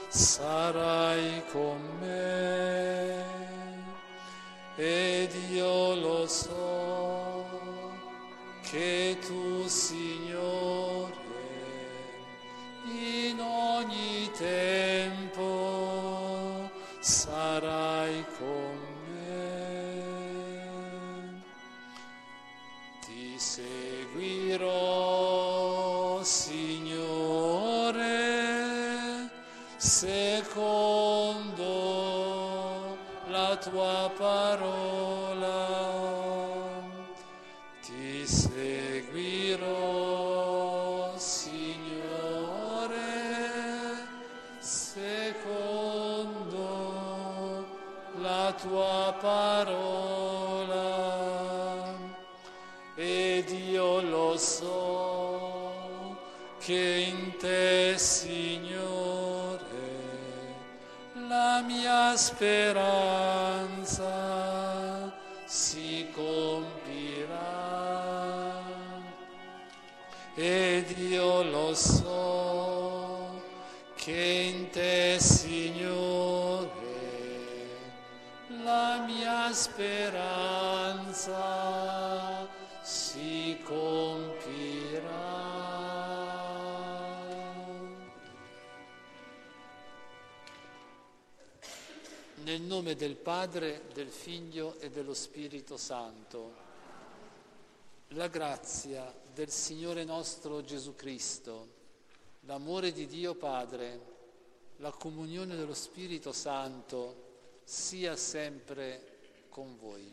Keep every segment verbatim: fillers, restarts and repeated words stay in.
sarai con me, ed io lo so che tu, Signore, in ogni tempo sarai con me. Ti seguirò, Signore, secondo la tua parola. Ti seguirò, Signore, secondo la tua parola, ed io lo so che in te, Signore, la mia speranza si compirà, ed io lo so che in te, Signore, la mia speranza si compirà. Nel nome del Padre, del Figlio e dello Spirito Santo, la grazia del Signore nostro Gesù Cristo, l'amore di Dio Padre, la comunione dello Spirito Santo sia sempre con voi.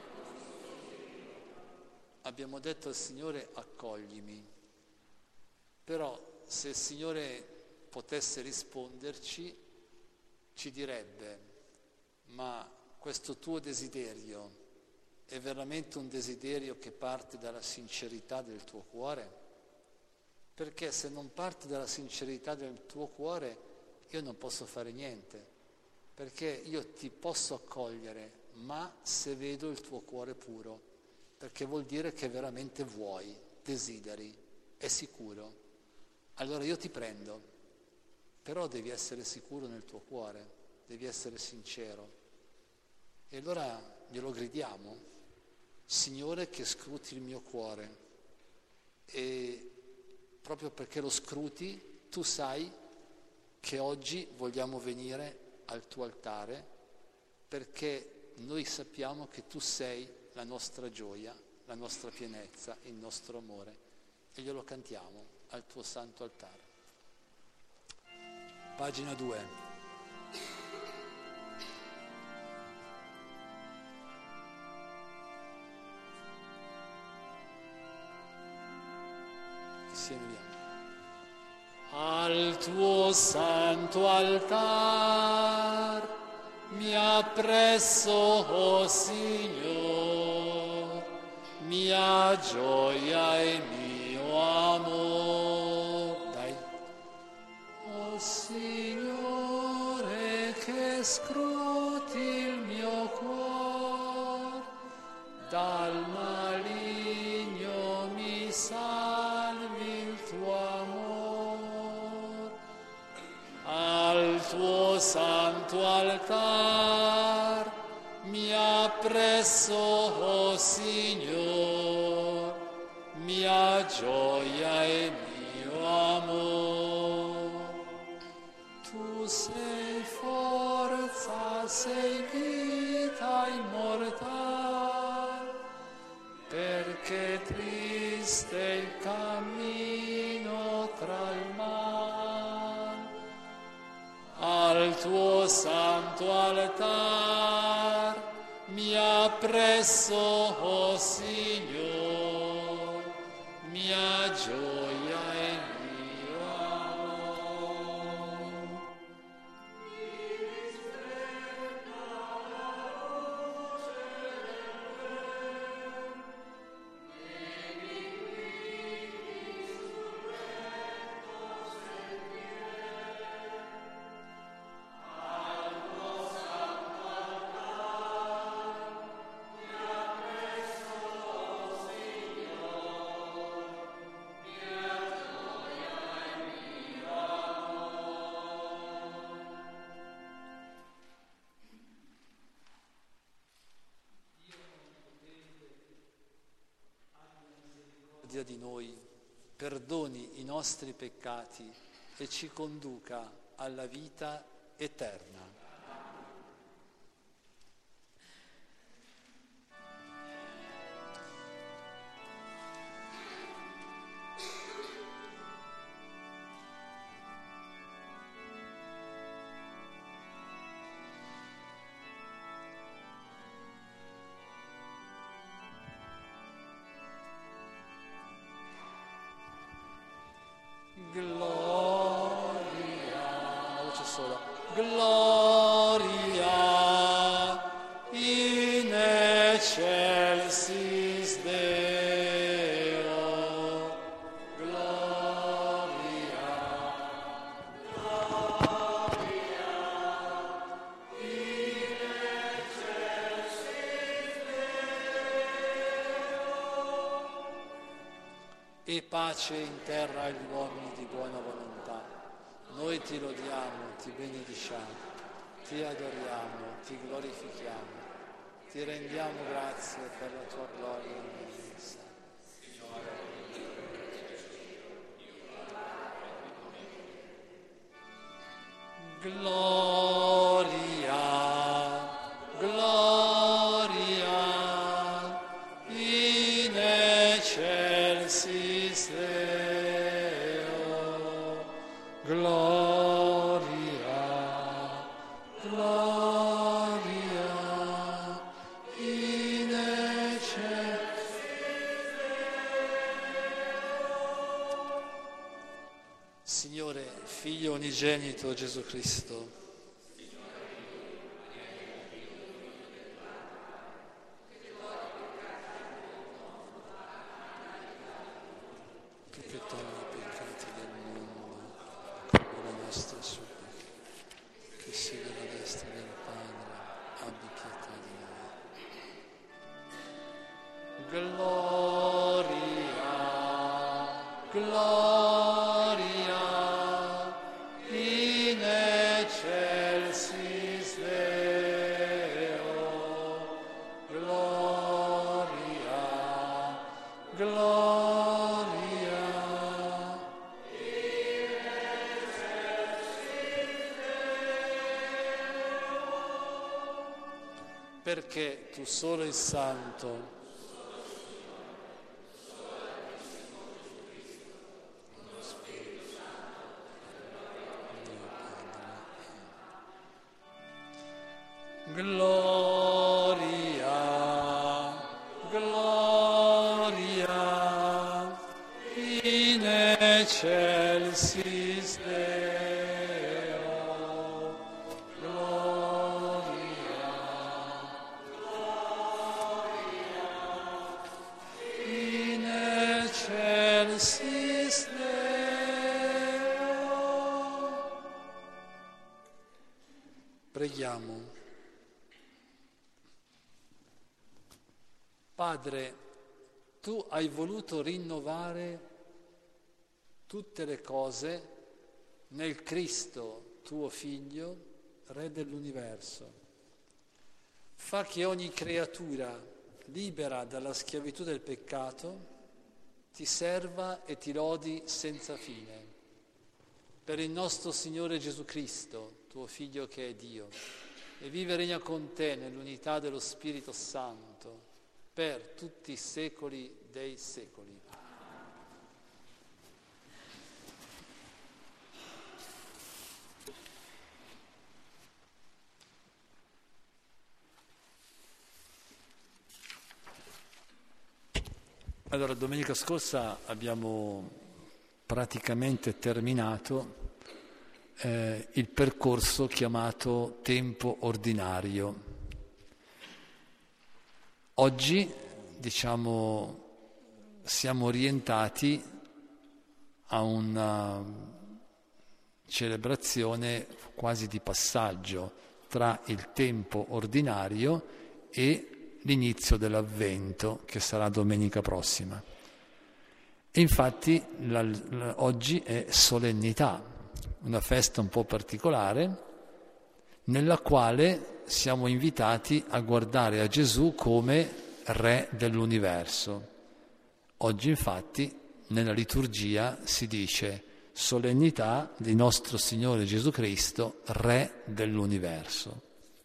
Abbiamo detto al Signore: accoglimi. Però se il Signore potesse risponderci, ci direbbe: ma questo tuo desiderio è veramente un desiderio che parte dalla sincerità del tuo cuore? Perché se non parte dalla sincerità del tuo cuore, io non posso fare niente, perché io ti posso accogliere, ma se vedo il tuo cuore puro, perché vuol dire che veramente vuoi, desideri, è sicuro. Allora io ti prendo, però devi essere sicuro nel tuo cuore, devi essere sincero. E allora glielo gridiamo: Signore, che scruti il mio cuore, e proprio perché lo scruti, tu sai che oggi vogliamo venire al tuo altare, perché noi sappiamo che tu sei la nostra gioia, la nostra pienezza, il nostro amore, e glielo cantiamo al tuo santo altare. Pagina due. Al tuo santo altar mi appresso, oh Signor, mia gioia e mio amor. Dai. Oh Signore, che scruti il mio cuor, dal maligno mi salvi il tuo amor. Al tuo santo altar mi appresso, oh Signor, mia gioia e mio amor. Tu sei forza, sei vita immortal, perché triste il cammino tra il mare. Al tuo santo altar mi appresso, oh Signor, mia gioia e mio amor. misericordia di noi, perdoni i nostri peccati e ci conduca alla vita eterna. Gloria, voce sola. Gloria in excelsis Deo. Gloria. Gloria in excelsis Deo. E pace in terra agli uomini di buona volontà. Noi ti lodiamo, ti benediciamo, ti adoriamo, ti glorifichiamo, ti rendiamo grazie per la tua gloria immensa. Gloria, gloria in excelsis Deo. Gloria, gloria in excelsis Deo. Signore, Figlio unigenito Gesù Cristo, tu che togli i peccati del mondo, con la nostra supplica, che siedi alla destra del Padre, abbi pietà di noi. Gloria, gloria in excelsis Deo. Gloria, gloria in excelsis Deo. Perché tu solo il Santo, gloria, gloria in excelsis Deo. Gloria, gloria in excelsis Deo. Preghiamo. Padre, tu hai voluto rinnovare tutte le cose nel Cristo, tuo Figlio, Re dell'universo. Fa che ogni creatura, libera dalla schiavitù del peccato, ti serva e ti lodi senza fine. Per il nostro Signore Gesù Cristo, tuo Figlio che è Dio, e vive e regna con te nell'unità dello Spirito Santo, per tutti i secoli dei secoli. Allora, domenica scorsa abbiamo praticamente terminato eh, il percorso chiamato tempo ordinario. Oggi, diciamo, siamo orientati a una celebrazione quasi di passaggio tra il tempo ordinario e l'inizio dell'Avvento, che sarà domenica prossima. E infatti la, la, oggi è solennità, una festa un po' particolare, nella quale siamo invitati a guardare a Gesù come Re dell'universo, Oggi infatti nella liturgia si dice solennità di nostro Signore Gesù Cristo, Re dell'universo.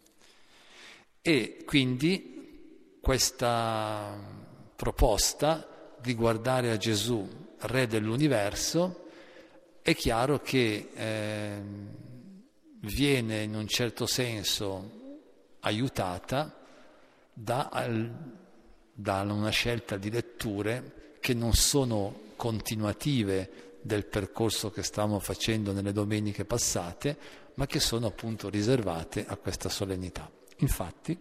E quindi questa proposta di guardare a Gesù, Re dell'universo, è chiaro che eh, viene in un certo senso aiutata da, da una scelta di letture che non sono continuative del percorso che stavamo facendo nelle domeniche passate, ma che sono appunto riservate a questa solennità. Infatti,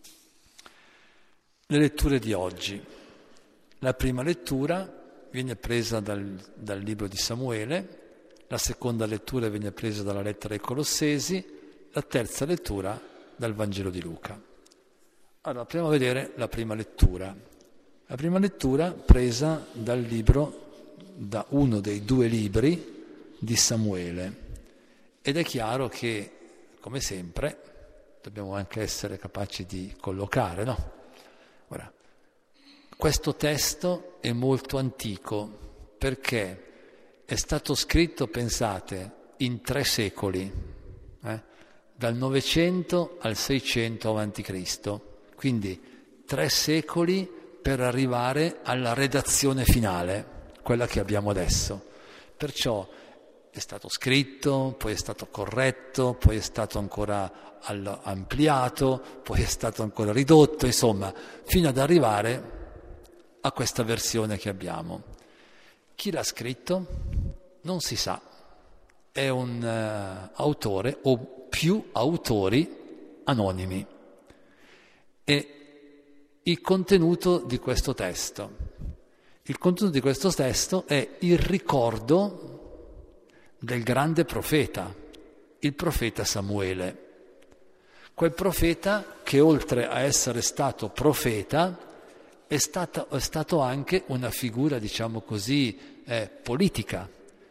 le letture di oggi. La prima lettura viene presa dal, dal libro di Samuele, la seconda lettura viene presa dalla lettera ai Colossesi, la terza lettura dal Vangelo di Luca. Allora, proviamo a vedere la prima lettura. La prima lettura presa dal libro, da uno dei due libri di Samuele. Ed è chiaro che, come sempre, dobbiamo anche essere capaci di collocare, no? Ora, questo testo è molto antico perché è stato scritto, pensate, in tre secoli, eh? dal novecento al seicento avanti Cristo, quindi tre secoli per arrivare alla redazione finale, quella che abbiamo adesso. Perciò è stato scritto, poi è stato corretto, poi è stato ancora ampliato, poi è stato ancora ridotto, insomma, fino ad arrivare a questa versione che abbiamo. Chi l'ha scritto? Non si sa. È un uh, autore o più autori anonimi. E il contenuto di questo testo. Il contenuto di questo testo è il ricordo del grande profeta, il profeta Samuele. Quel profeta che oltre a essere stato profeta è stato, è stato anche una figura, diciamo così, eh, politica,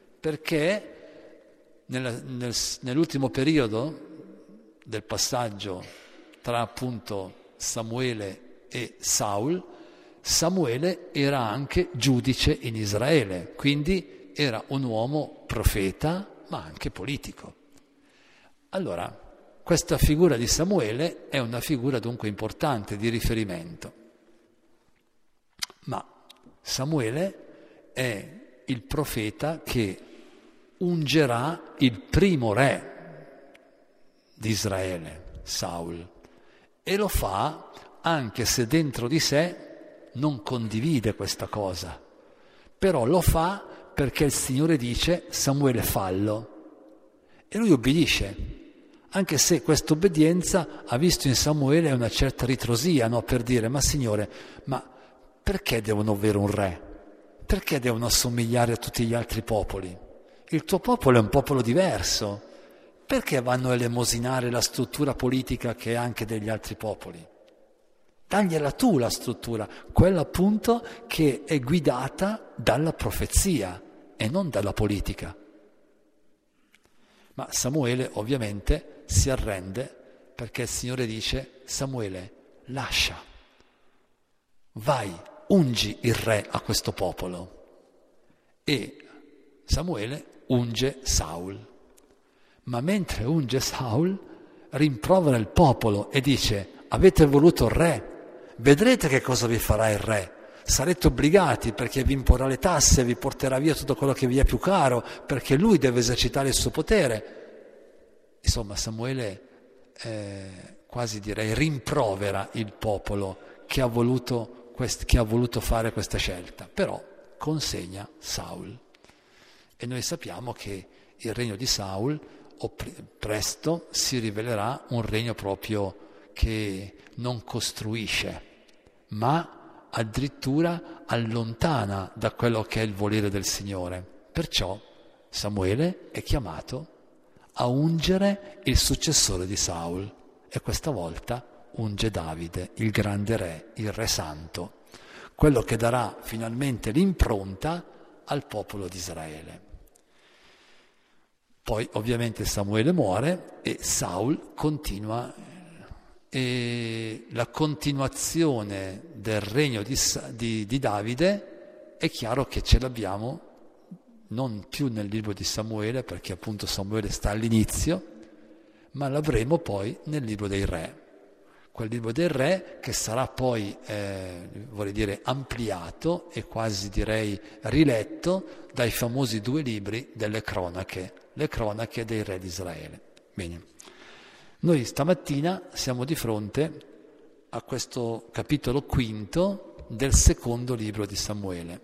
perché nel, nel, nell'ultimo periodo del passaggio tra appunto Samuele e Saul, Samuele era anche giudice in Israele, quindi era un uomo profeta ma anche politico. Allora, questa figura di Samuele è una figura dunque importante di riferimento. Ma Samuele è il profeta che ungerà il primo re di Israele, Saul, e lo fa anche se dentro di sé non condivide questa cosa, però lo fa perché il Signore dice Samuele fallo e lui obbedisce. Anche se questa obbedienza ha visto in Samuele una certa ritrosia, no? Per dire, ma Signore, ma perché devono avere un re? Perché devono assomigliare a tutti gli altri popoli? Il tuo popolo è un popolo diverso. Perché vanno a elemosinare la struttura politica che è anche degli altri popoli? Dagliela tu la struttura, quella appunto che è guidata dalla profezia e non dalla politica. Ma Samuele ovviamente si arrende perché il Signore dice Samuele, lascia, vai, ungi il re a questo popolo. E Samuele unge Saul. Ma mentre unge Saul rimprovera il popolo e dice avete voluto il re, vedrete che cosa vi farà il re. Sarete obbligati perché vi imporrà le tasse, vi porterà via tutto quello che vi è più caro, perché lui deve esercitare il suo potere. Insomma, Samuele eh, quasi direi rimprovera il popolo che ha voluto, quest- che ha voluto fare questa scelta, però consegna Saul. E noi sappiamo che il regno di Saul presto si rivelerà un regno proprio che non costruisce, ma addirittura allontana da quello che è il volere del Signore. Perciò Samuele è chiamato a ungere il successore di Saul e questa volta unge Davide, il grande re, il re santo, quello che darà finalmente l'impronta al popolo di Israele. Poi ovviamente Samuele muore e Saul continua, e la continuazione del regno di, di, di Davide è chiaro che ce l'abbiamo non più nel libro di Samuele, perché appunto Samuele sta all'inizio, ma l'avremo poi nel libro dei re. Quel libro dei re che sarà poi, eh, vorrei dire, ampliato e quasi direi riletto dai famosi due libri delle cronache, le cronache dei re di Israele. Bene, noi stamattina siamo di fronte a questo capitolo quinto del secondo libro di Samuele.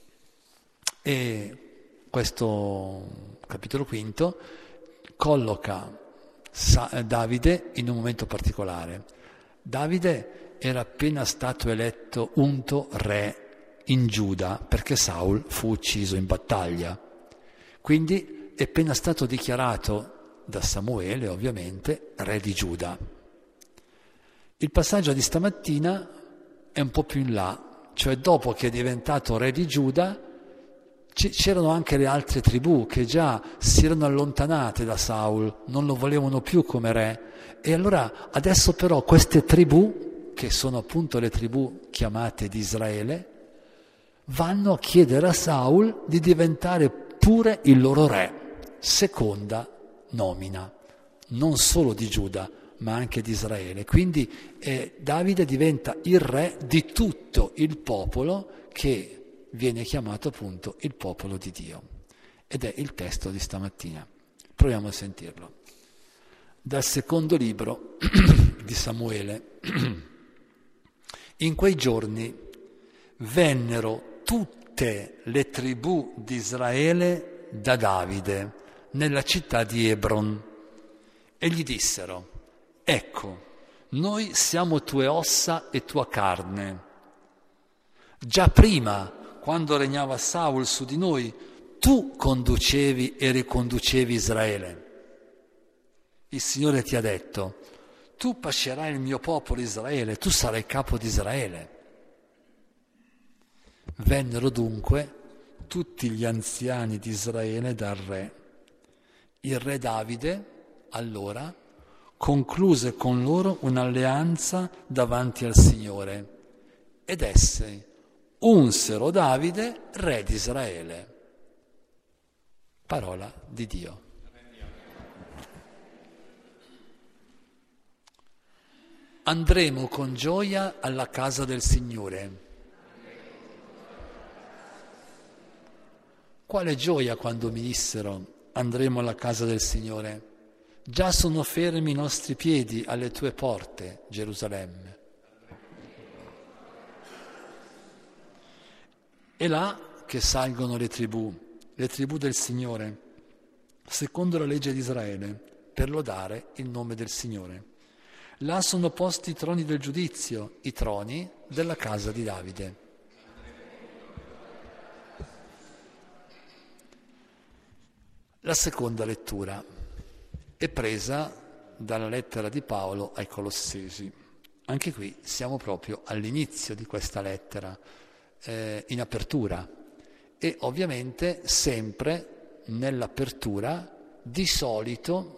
E questo capitolo quinto colloca Davide in un momento particolare. Davide era appena stato eletto unto re in Giuda perché Saul fu ucciso in battaglia. Quindi è appena stato dichiarato da Samuele, ovviamente, re di Giuda. Il passaggio di stamattina è un po' più in là, cioè dopo che è diventato re di Giuda c'erano anche le altre tribù che già si erano allontanate da Saul, non lo volevano più come re. E allora adesso però queste tribù, che sono appunto le tribù chiamate di Israele, vanno a chiedere a Saul di diventare pure il loro re, seconda nomina, non solo di Giuda, ma anche di Israele. Quindi eh, Davide diventa il re di tutto il popolo che viene chiamato appunto il popolo di Dio. Ed è il testo di stamattina. Proviamo a sentirlo. Dal secondo libro di Samuele. In quei giorni vennero tutte le tribù di Israele da Davide nella città di Hebron e gli dissero: ecco, noi siamo tue ossa e tua carne. Già prima, quando regnava Saul su di noi, tu conducevi e riconducevi Israele. Il Signore ti ha detto: tu pascerai il mio popolo Israele, tu sarai capo di Israele. Vennero dunque tutti gli anziani di Israele dal re. Il re Davide, allora, concluse con loro un'alleanza davanti al Signore ed essi unsero Davide re di Israele. Parola di Dio. Andremo con gioia alla casa del Signore. Quale gioia quando mi dissero: andremo alla casa del Signore. Già sono fermi i nostri piedi alle tue porte, Gerusalemme. È là che salgono le tribù, le tribù del Signore, secondo la legge di Israele, per lodare il nome del Signore. Là sono posti i troni del giudizio, i troni della casa di Davide. La seconda lettura è presa dalla lettera di Paolo ai Colossesi. Anche qui siamo proprio all'inizio di questa lettera, eh, in apertura, e ovviamente sempre nell'apertura di solito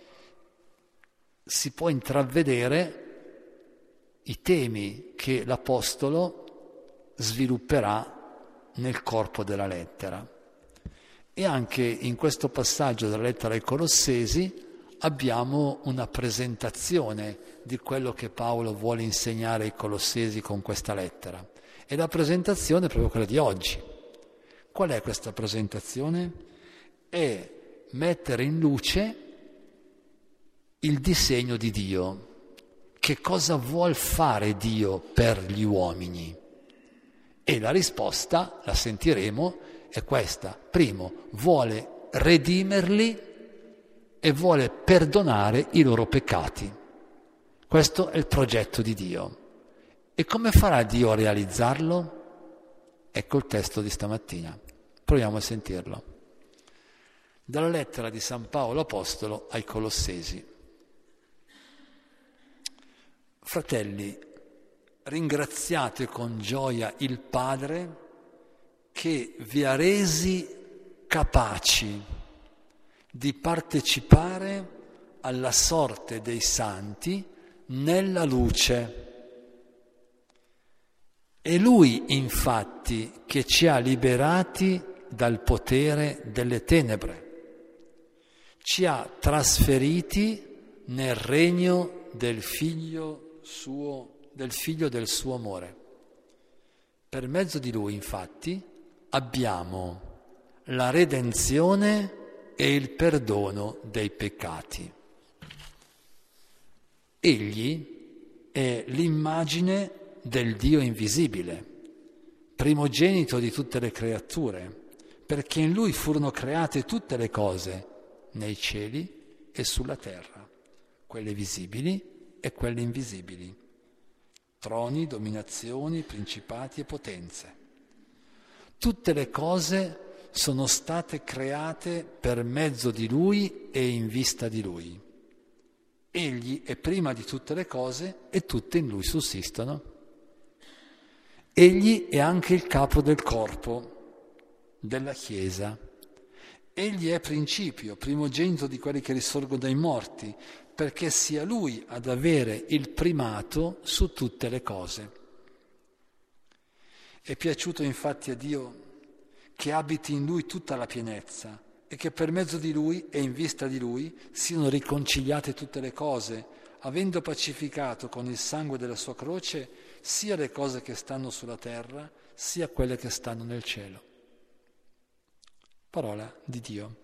si può intravedere i temi che l'Apostolo svilupperà nel corpo della lettera. E anche in questo passaggio della lettera ai Colossesi abbiamo una presentazione di quello che Paolo vuole insegnare ai Colossesi con questa lettera. E la presentazione è proprio quella di oggi. Qual è questa presentazione? È mettere in luce il disegno di Dio. Che cosa vuol fare Dio per gli uomini? E la risposta, la sentiremo, è questa. Primo, vuole redimerli e vuole perdonare i loro peccati. Questo è il progetto di Dio. E come farà Dio a realizzarlo? Ecco il testo di stamattina. Proviamo a sentirlo. Dalla lettera di San Paolo Apostolo ai Colossesi. Fratelli, ringraziate con gioia il Padre che vi ha resi capaci di partecipare alla sorte dei santi nella luce È Lui, infatti, che ci ha liberati dal potere delle tenebre, ci ha trasferiti nel regno del figlio suo, del figlio del suo amore. Per mezzo di Lui, infatti, abbiamo la redenzione e il perdono dei peccati. Egli è l'immagine del Dio invisibile, primogenito di tutte le creature, perché in Lui furono create tutte le cose, nei cieli e sulla terra, quelle visibili e quelle invisibili, troni, dominazioni, principati e potenze. Tutte le cose sono state create per mezzo di Lui e in vista di Lui. Egli è prima di tutte le cose e tutte in Lui sussistono. Egli è anche il capo del corpo, della Chiesa. Egli è principio, primogenito di quelli che risorgono dai morti, perché sia Lui ad avere il primato su tutte le cose. È piaciuto infatti a Dio che abiti in Lui tutta la pienezza e che per mezzo di Lui e in vista di Lui siano riconciliate tutte le cose, avendo pacificato con il sangue della sua croce sia le cose che stanno sulla terra, sia quelle che stanno nel cielo. Parola di Dio.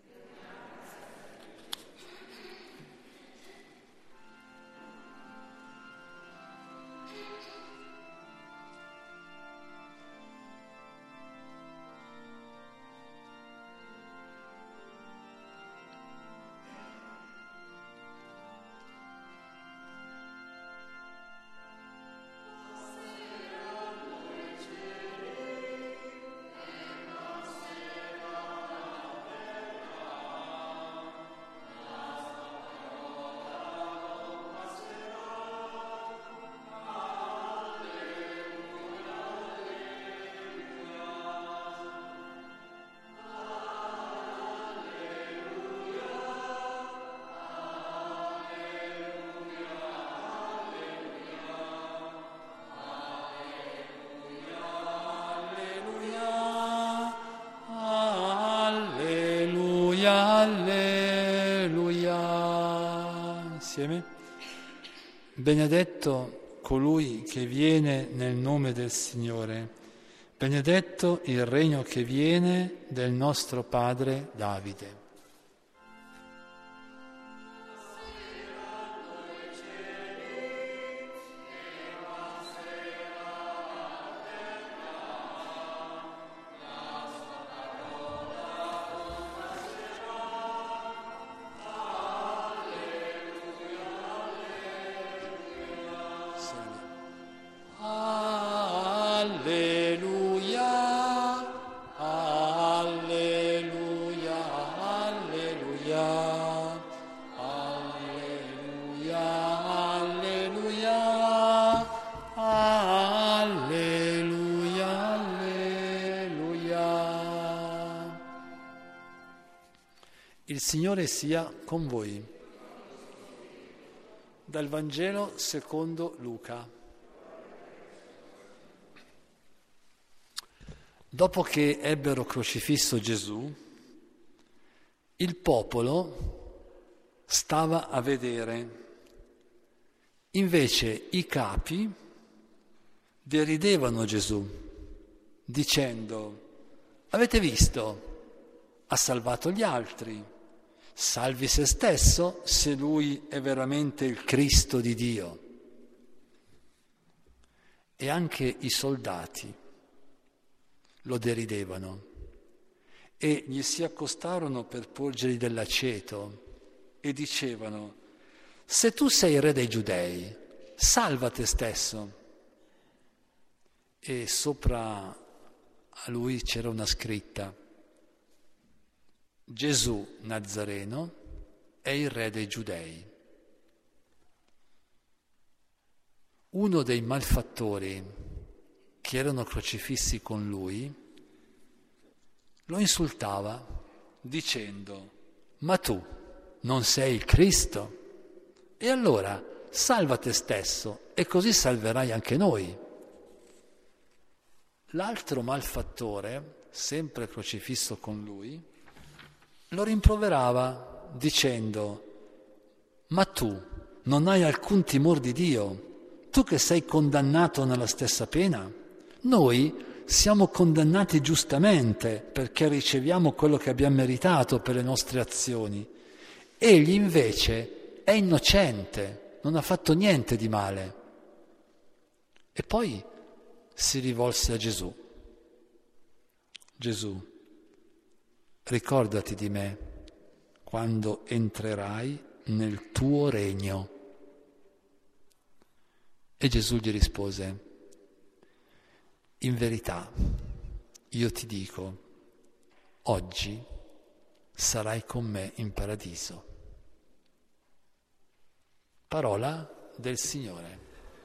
Alleluia. Insieme. Benedetto colui che viene nel nome del Signore. Benedetto il regno che viene del nostro padre Davide. Il Signore sia con voi. Dal Vangelo secondo Luca. Dopo che ebbero crocifisso Gesù, il popolo stava a vedere. Invece i capi deridevano Gesù, dicendo: avete visto? Ha salvato gli altri. Salvi se stesso se lui è veramente il Cristo di Dio. E anche i soldati lo deridevano e gli si accostarono per porgergli dell'aceto e dicevano: se tu sei re dei Giudei, salva te stesso. E sopra a lui c'era una scritta: Gesù Nazareno è il re dei Giudei. Uno dei malfattori che erano crocifissi con lui lo insultava dicendo: ma tu non sei il Cristo? E allora salva te stesso e così salverai anche noi. L'altro malfattore, sempre crocifisso con lui, lo rimproverava dicendo: ma tu non hai alcun timore di Dio, tu che sei condannato nella stessa pena? Noi siamo condannati giustamente perché riceviamo quello che abbiamo meritato per le nostre azioni. Egli invece è innocente, non ha fatto niente di male. E poi si rivolse a Gesù. Gesù, ricordati di me quando entrerai nel tuo regno. E Gesù gli rispose: in verità, io ti dico, oggi sarai con me in paradiso. Parola del Signore.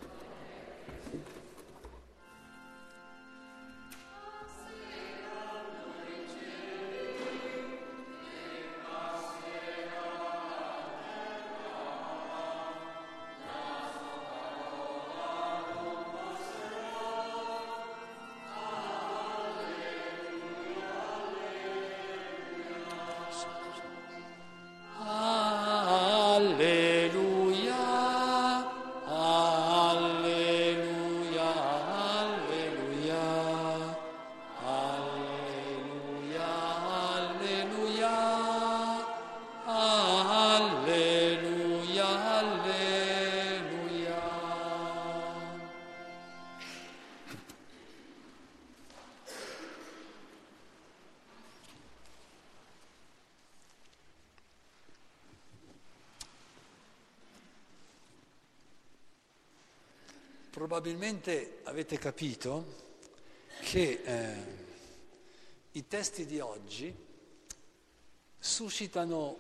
Probabilmente avete capito che eh, i testi di oggi suscitano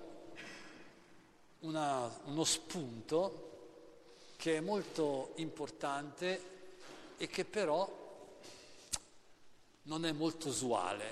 una, uno spunto che è molto importante e che però non è molto usuale.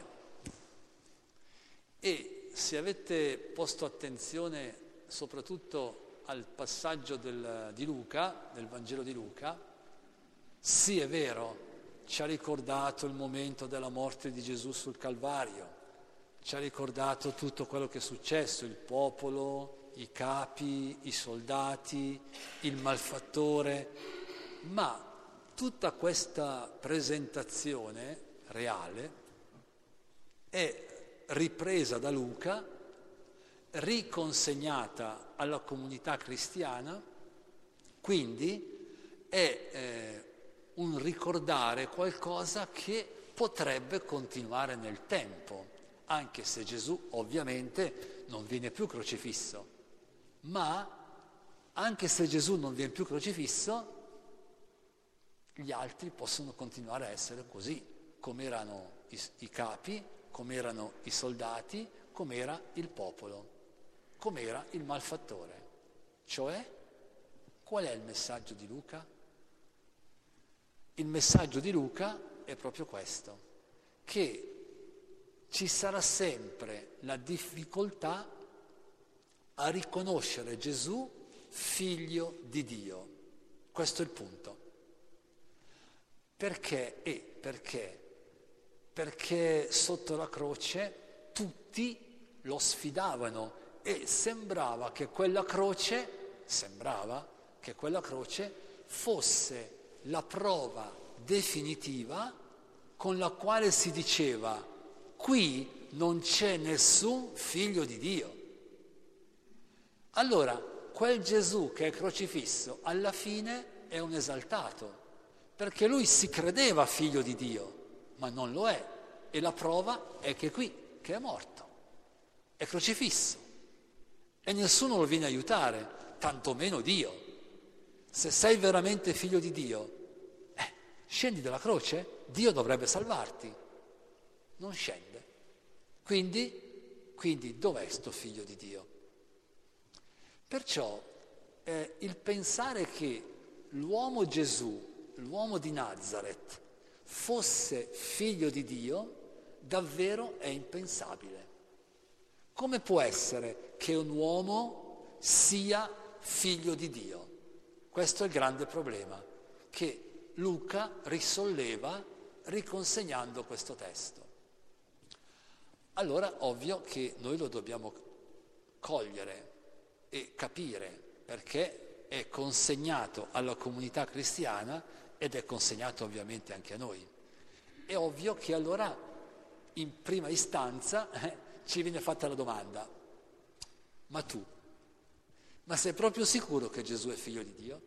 E se avete posto attenzione soprattutto al passaggio del, di Luca, del Vangelo di Luca, sì, è vero, ci ha ricordato il momento della morte di Gesù sul Calvario, ci ha ricordato tutto quello che è successo, il popolo, i capi, i soldati, il malfattore, ma tutta questa presentazione reale è ripresa da Luca, riconsegnata alla comunità cristiana, quindi è eh, un ricordare qualcosa che potrebbe continuare nel tempo, anche se Gesù ovviamente non viene più crocifisso. Ma anche se Gesù non viene più crocifisso, gli altri possono continuare a essere così, come erano i, i capi, come erano i soldati, come era il popolo, come era il malfattore. Cioè, qual è il messaggio di Luca? Il messaggio di Luca è proprio questo, che ci sarà sempre la difficoltà a riconoscere Gesù figlio di Dio. Questo è il punto. Perché? E perché? Perché sotto la croce tutti lo sfidavano e sembrava che quella croce, sembrava che quella croce fosse la prova definitiva con la quale si diceva: qui non c'è nessun figlio di Dio. Allora, quel Gesù che è crocifisso alla fine è un esaltato, perché lui si credeva figlio di Dio, ma non lo è. E la prova è che qui, che è morto, è crocifisso. E nessuno lo viene a aiutare, tantomeno Dio. Se sei veramente figlio di Dio, eh, scendi dalla croce, Dio dovrebbe salvarti. Non scende. Quindi, quindi dov'è sto figlio di Dio? Perciò eh, il pensare che l'uomo Gesù, l'uomo di Nazareth, fosse figlio di Dio, davvero è impensabile. Come può essere che un uomo sia figlio di Dio? Questo è il grande problema che Luca risolleva riconsegnando questo testo. Allora, ovvio che noi lo dobbiamo cogliere e capire, perché è consegnato alla comunità cristiana ed è consegnato ovviamente anche a noi. È ovvio che allora, in prima istanza, eh, ci viene fatta la domanda: ma tu, ma sei proprio sicuro che Gesù è figlio di Dio?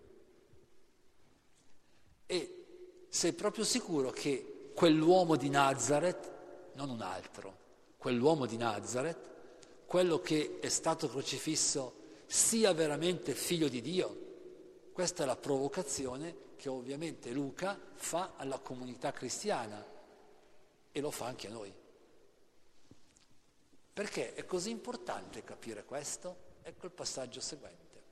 E sei proprio sicuro che quell'uomo di Nazareth, non un altro, quell'uomo di Nazareth, quello che è stato crocifisso, sia veramente figlio di Dio? Questa è la provocazione che ovviamente Luca fa alla comunità cristiana e lo fa anche a noi. Perché è così importante capire questo? Ecco il passaggio seguente.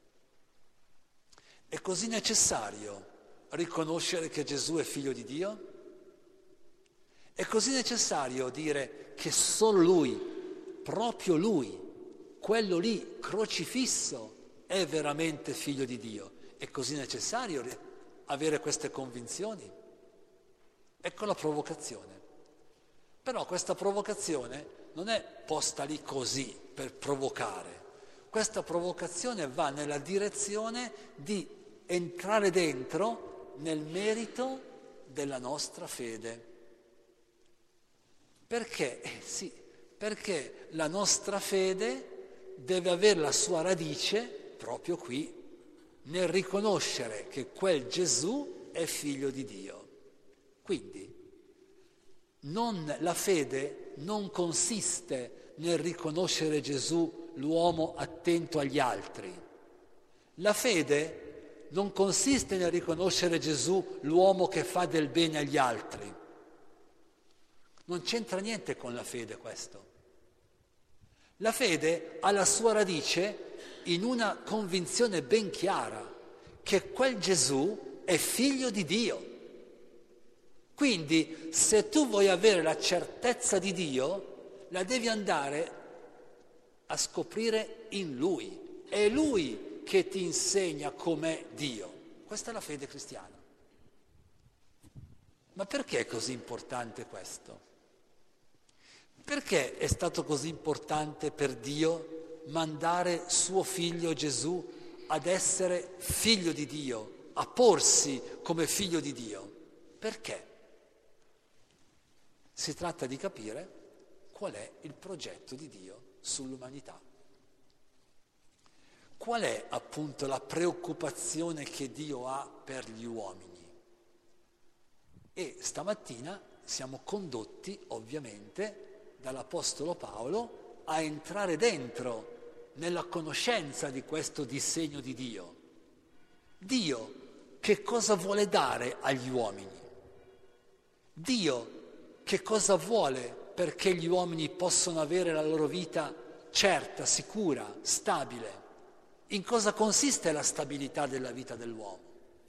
È così necessario riconoscere che Gesù è figlio di Dio? È così necessario dire che solo Lui, proprio Lui, quello lì crocifisso, è veramente figlio di Dio? È così necessario avere queste convinzioni? Ecco la provocazione. Però questa provocazione non è posta lì così per provocare. Questa provocazione va nella direzione di entrare dentro nel merito della nostra fede. Perché? Eh, sì, perché la nostra fede deve avere la sua radice proprio qui, nel riconoscere che quel Gesù è figlio di Dio. Quindi non, la fede non consiste nel riconoscere Gesù l'uomo attento agli altri. La fede non consiste nel riconoscere Gesù l'uomo che fa del bene agli altri. Non c'entra niente con la fede questo. La fede ha la sua radice in una convinzione ben chiara, che quel Gesù è figlio di Dio. Quindi, se tu vuoi avere la certezza di Dio, la devi andare a scoprire in Lui. È Lui che ti insegna com'è Dio. Questa è la fede cristiana. Ma perché è così importante questo? Perché è stato così importante per Dio mandare suo figlio Gesù ad essere figlio di Dio, a porsi come figlio di Dio? Perché? Si tratta di capire qual è il progetto di Dio sull'umanità. Qual è appunto la preoccupazione che Dio ha per gli uomini? E stamattina siamo condotti ovviamente dall'Apostolo Paolo a entrare dentro nella conoscenza di questo disegno di Dio. Dio che cosa vuole dare agli uomini? Dio che cosa vuole perché gli uomini possano avere la loro vita certa, sicura, stabile? In cosa consiste la stabilità della vita dell'uomo?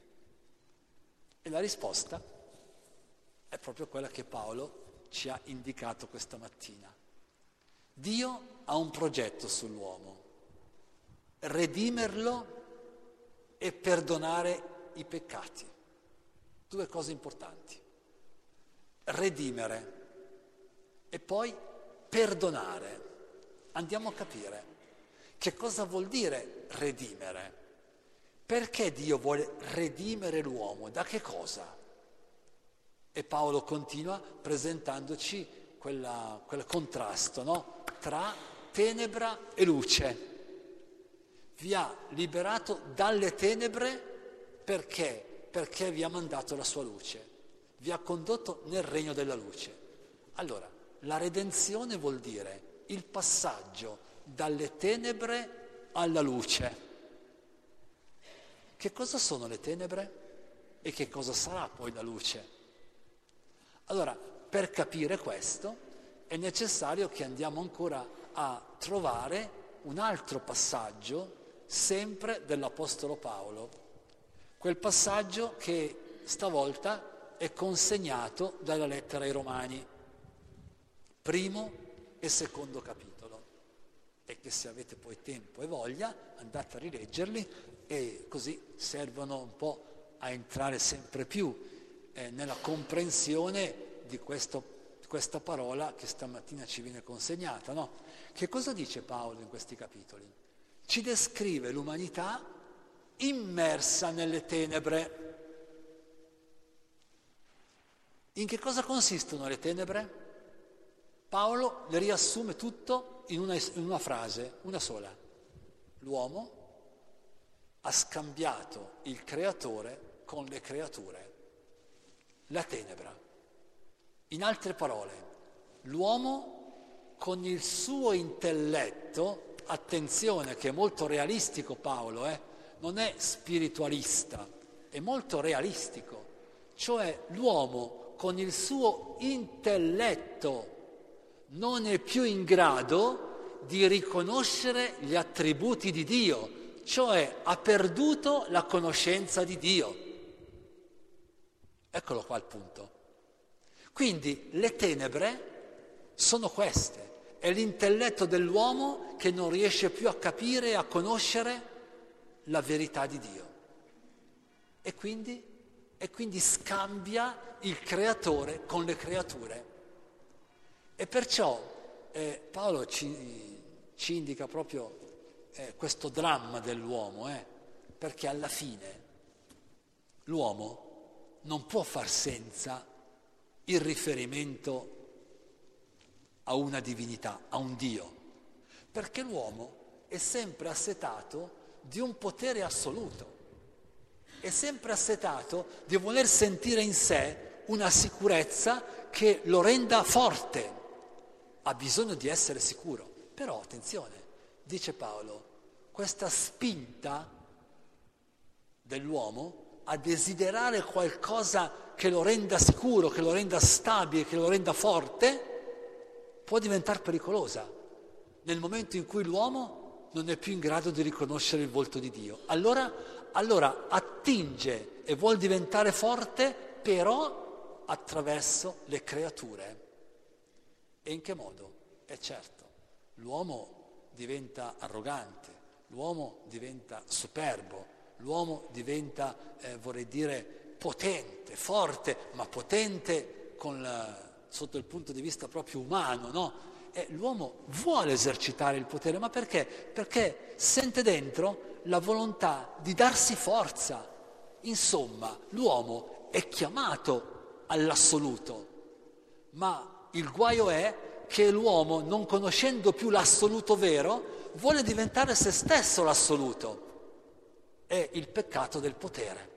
E la risposta è proprio quella che Paolo ci ha indicato questa mattina. Dio ha un progetto sull'uomo: redimerlo e perdonare i peccati. Due cose importanti: redimere e poi perdonare. Andiamo a capire che cosa vuol dire redimere. Perché Dio vuole redimere l'uomo? Da che cosa? E Paolo continua presentandoci quella, quel contrasto, no? Tra tenebra e luce. Vi ha liberato dalle tenebre perché? Perché vi ha mandato la sua luce. Vi ha condotto nel regno della luce. Allora, la redenzione vuol dire il passaggio dalle tenebre alla luce. Che cosa sono le tenebre? E che cosa sarà poi la luce? Allora, per capire questo è necessario che andiamo ancora a trovare un altro passaggio, sempre dell'Apostolo Paolo, quel passaggio che stavolta è consegnato dalla lettera ai Romani, primo e secondo capitolo, e che se avete poi tempo e voglia andate a rileggerli, e così servono un po' a entrare sempre più nella comprensione di, questo, di questa parola che stamattina ci viene consegnata, no? Che cosa dice Paolo in questi capitoli? Ci descrive l'umanità immersa nelle tenebre. In che cosa consistono le tenebre? Paolo le riassume tutto in una, in una frase, una sola. L'uomo ha scambiato il creatore con le creature, la tenebra. In altre parole, l'uomo con il suo intelletto, attenzione che è molto realistico Paolo, eh, non è spiritualista, è molto realistico, cioè l'uomo con il suo intelletto non è più in grado di riconoscere gli attributi di Dio, cioè ha perduto la conoscenza di Dio. Eccolo qua il punto. Quindi le tenebre sono queste, è l'intelletto dell'uomo che non riesce più a capire e a conoscere la verità di Dio. E quindi, e quindi scambia il creatore con le creature. E perciò eh, Paolo ci, ci indica proprio eh, questo dramma dell'uomo, eh, perché alla fine l'uomo non può far senza il riferimento a una divinità, a un Dio, perché l'uomo è sempre assetato di un potere assoluto, è sempre assetato di voler sentire in sé una sicurezza che lo renda forte. Ha bisogno di essere sicuro, però attenzione, dice Paolo, questa spinta dell'uomo a desiderare qualcosa che lo renda sicuro, che lo renda stabile, che lo renda forte, può diventare pericolosa nel momento in cui l'uomo non è più in grado di riconoscere il volto di Dio. Allora, allora attinge e vuol diventare forte, però attraverso le creature. E in che modo? È certo, l'uomo diventa arrogante, l'uomo diventa superbo, l'uomo diventa, eh, vorrei dire, potente, forte, ma potente con la, sotto il punto di vista proprio umano, no? E l'uomo vuole esercitare il potere, ma perché? Perché sente dentro la volontà di darsi forza. Insomma, l'uomo è chiamato all'assoluto, ma il guaio è che l'uomo, non conoscendo più l'assoluto vero, vuole diventare se stesso l'assoluto. È il peccato del potere.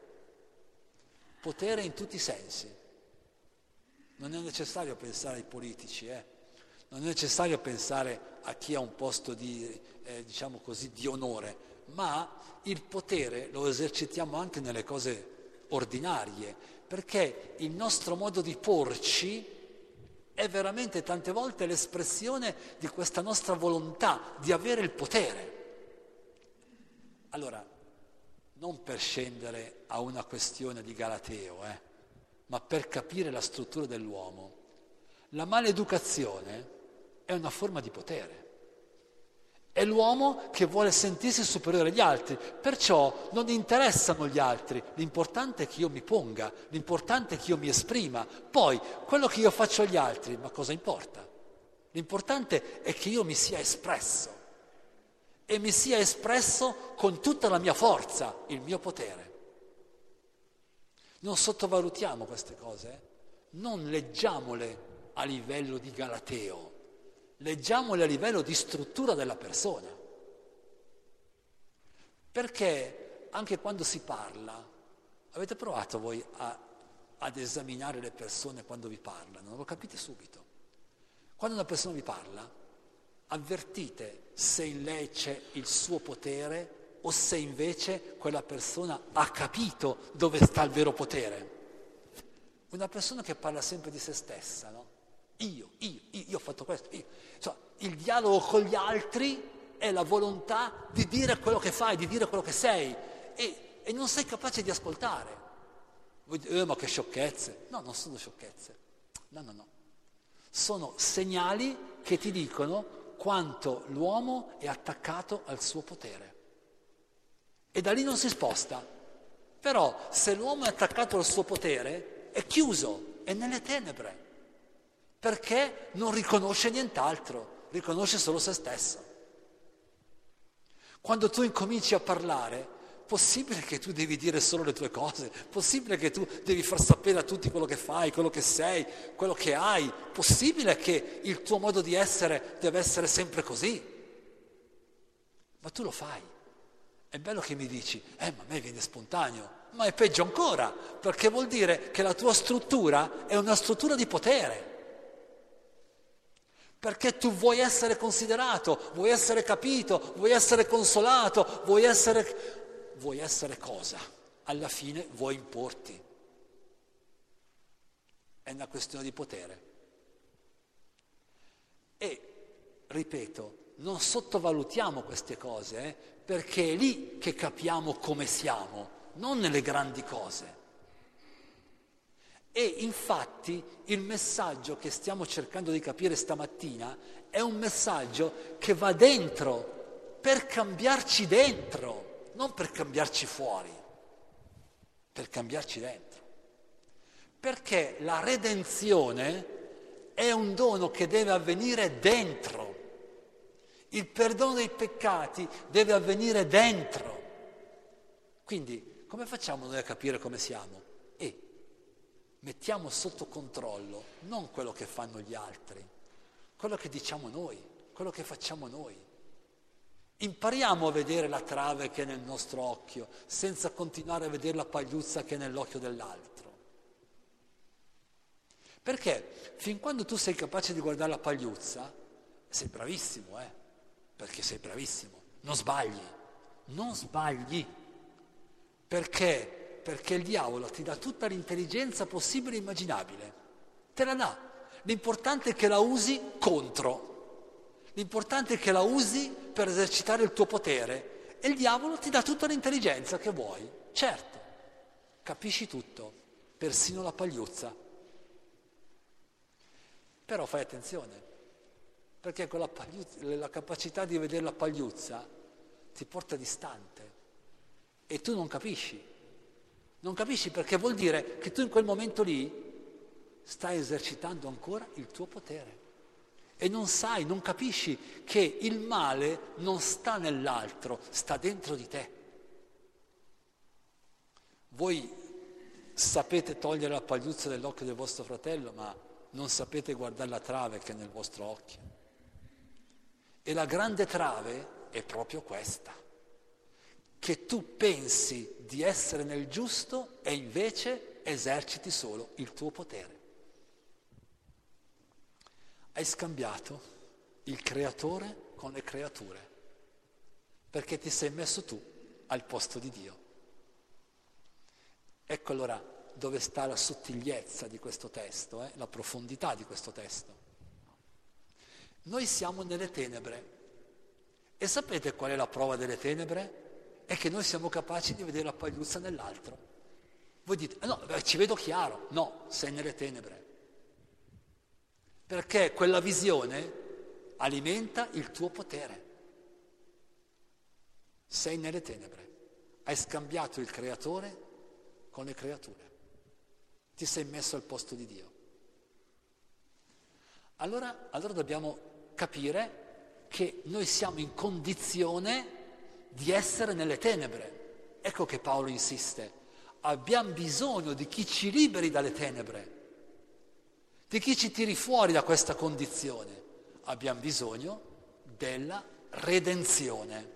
Potere in tutti i sensi. Non è necessario pensare ai politici, eh? Non è necessario pensare a chi ha un posto di, eh, diciamo così, di onore, ma il potere lo esercitiamo anche nelle cose ordinarie, perché il nostro modo di porci è veramente tante volte l'espressione di questa nostra volontà di avere il potere. Allora, non per scendere a una questione di Galateo, eh, ma per capire la struttura dell'uomo, la maleducazione è una forma di potere. È l'uomo che vuole sentirsi superiore agli altri, perciò non interessano gli altri, l'importante è che io mi ponga, l'importante è che io mi esprima, poi quello che io faccio agli altri, ma cosa importa? L'importante è che io mi sia espresso e mi sia espresso con tutta la mia forza, il mio potere. Non sottovalutiamo queste cose, eh? Non leggiamole a livello di Galateo, leggiamole a livello di struttura della persona. Perché anche quando si parla, avete provato voi a, ad esaminare le persone quando vi parlano? Lo capite subito. Quando una persona vi parla, avvertite se in lei c'è il suo potere o se invece quella persona ha capito dove sta il vero potere. Una persona che parla sempre di se stessa, no? Io, io, io, io ho fatto questo, io. Cioè, il dialogo con gli altri è la volontà di dire quello che fai, di dire quello che sei e, e non sei capace di ascoltare. Voi dite, eh, ma che sciocchezze. No, non sono sciocchezze. No, no, no. Sono segnali che ti dicono quanto l'uomo è attaccato al suo potere. E da lì non si sposta. Però se l'uomo è attaccato al suo potere, è chiuso, è nelle tenebre. perché non riconosce nient'altro, riconosce solo se stesso. Quando tu incominci a parlare, possibile che tu devi dire solo le tue cose, possibile che tu devi far sapere a tutti quello che fai, quello che sei, quello che hai, possibile che il tuo modo di essere deve essere sempre così? Ma tu lo fai. È bello che mi dici, eh ma a me viene spontaneo, ma è peggio ancora, perché vuol dire che la tua struttura è una struttura di potere. Perché tu vuoi essere considerato, vuoi essere capito, vuoi essere consolato, vuoi essere... Vuoi essere cosa? Alla fine vuoi importi. È una questione di potere. E, ripeto, non sottovalutiamo queste cose, eh, perché è lì che capiamo come siamo, non nelle grandi cose. E infatti il messaggio che stiamo cercando di capire stamattina è un messaggio che va dentro, per cambiarci dentro. Non per cambiarci fuori, per cambiarci dentro. Perché la redenzione è un dono che deve avvenire dentro. Il perdono dei peccati deve avvenire dentro. Quindi, come facciamo noi a capire come siamo? E mettiamo sotto controllo non quello che fanno gli altri, quello che diciamo noi, quello che facciamo noi. Impariamo a vedere la trave che è nel nostro occhio, senza continuare a vedere la pagliuzza che è nell'occhio dell'altro. Perché fin quando tu sei capace di guardare la pagliuzza, sei bravissimo, eh? Perché sei bravissimo, non sbagli, non sbagli. Perché? Perché il diavolo ti dà tutta l'intelligenza possibile e immaginabile, te la dà. L'importante è che la usi contro. L'importante è che la usi per esercitare il tuo potere e il diavolo ti dà tutta l'intelligenza che vuoi. Certo, capisci tutto, persino la pagliuzza. Però fai attenzione, perché quella pagliuzza, la capacità di vedere la pagliuzza ti porta distante e tu non capisci. Non capisci perché vuol dire che tu in quel momento lì stai esercitando ancora il tuo potere. E non sai, non capisci che il male non sta nell'altro, sta dentro di te. Voi sapete togliere la pagliuzza dall'occhio del vostro fratello, ma non sapete guardare la trave che è nel vostro occhio. E la grande trave è proprio questa, che tu pensi di essere nel giusto e invece eserciti solo il tuo potere. Hai scambiato il creatore con le creature, perché ti sei messo tu al posto di Dio. Ecco allora dove sta la sottigliezza di questo testo, eh? La profondità di questo testo. Noi siamo nelle tenebre e sapete qual è la prova delle tenebre? È che noi siamo capaci di vedere la pagliuzza nell'altro. Voi dite, no, ci vedo chiaro. No, sei nelle tenebre. Perché quella visione alimenta il tuo potere. Sei nelle tenebre, hai scambiato il creatore con le creature, ti sei messo al posto di Dio. Allora, allora dobbiamo capire che noi siamo in condizione di essere nelle tenebre. Ecco che Paolo insiste, abbiamo bisogno di chi ci liberi dalle tenebre. Di chi ci tiri fuori da questa condizione? Abbiamo bisogno della redenzione.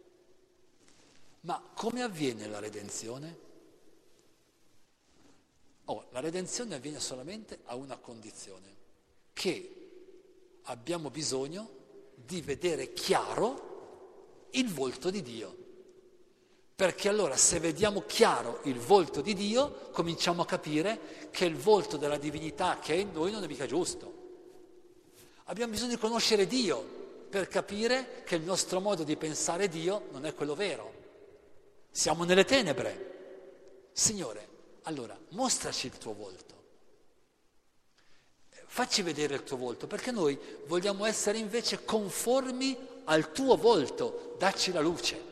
Ma come avviene la redenzione? Oh, la redenzione avviene solamente a una condizione, che abbiamo bisogno di vedere chiaro il volto di Dio. Perché allora se vediamo chiaro il volto di Dio, cominciamo a capire che il volto della divinità che è in noi non è mica giusto. Abbiamo bisogno di conoscere Dio per capire che il nostro modo di pensare Dio non è quello vero. Siamo nelle tenebre. Signore, allora mostraci il tuo volto. Facci vedere il tuo volto, perché noi vogliamo essere invece conformi al tuo volto, dacci la luce.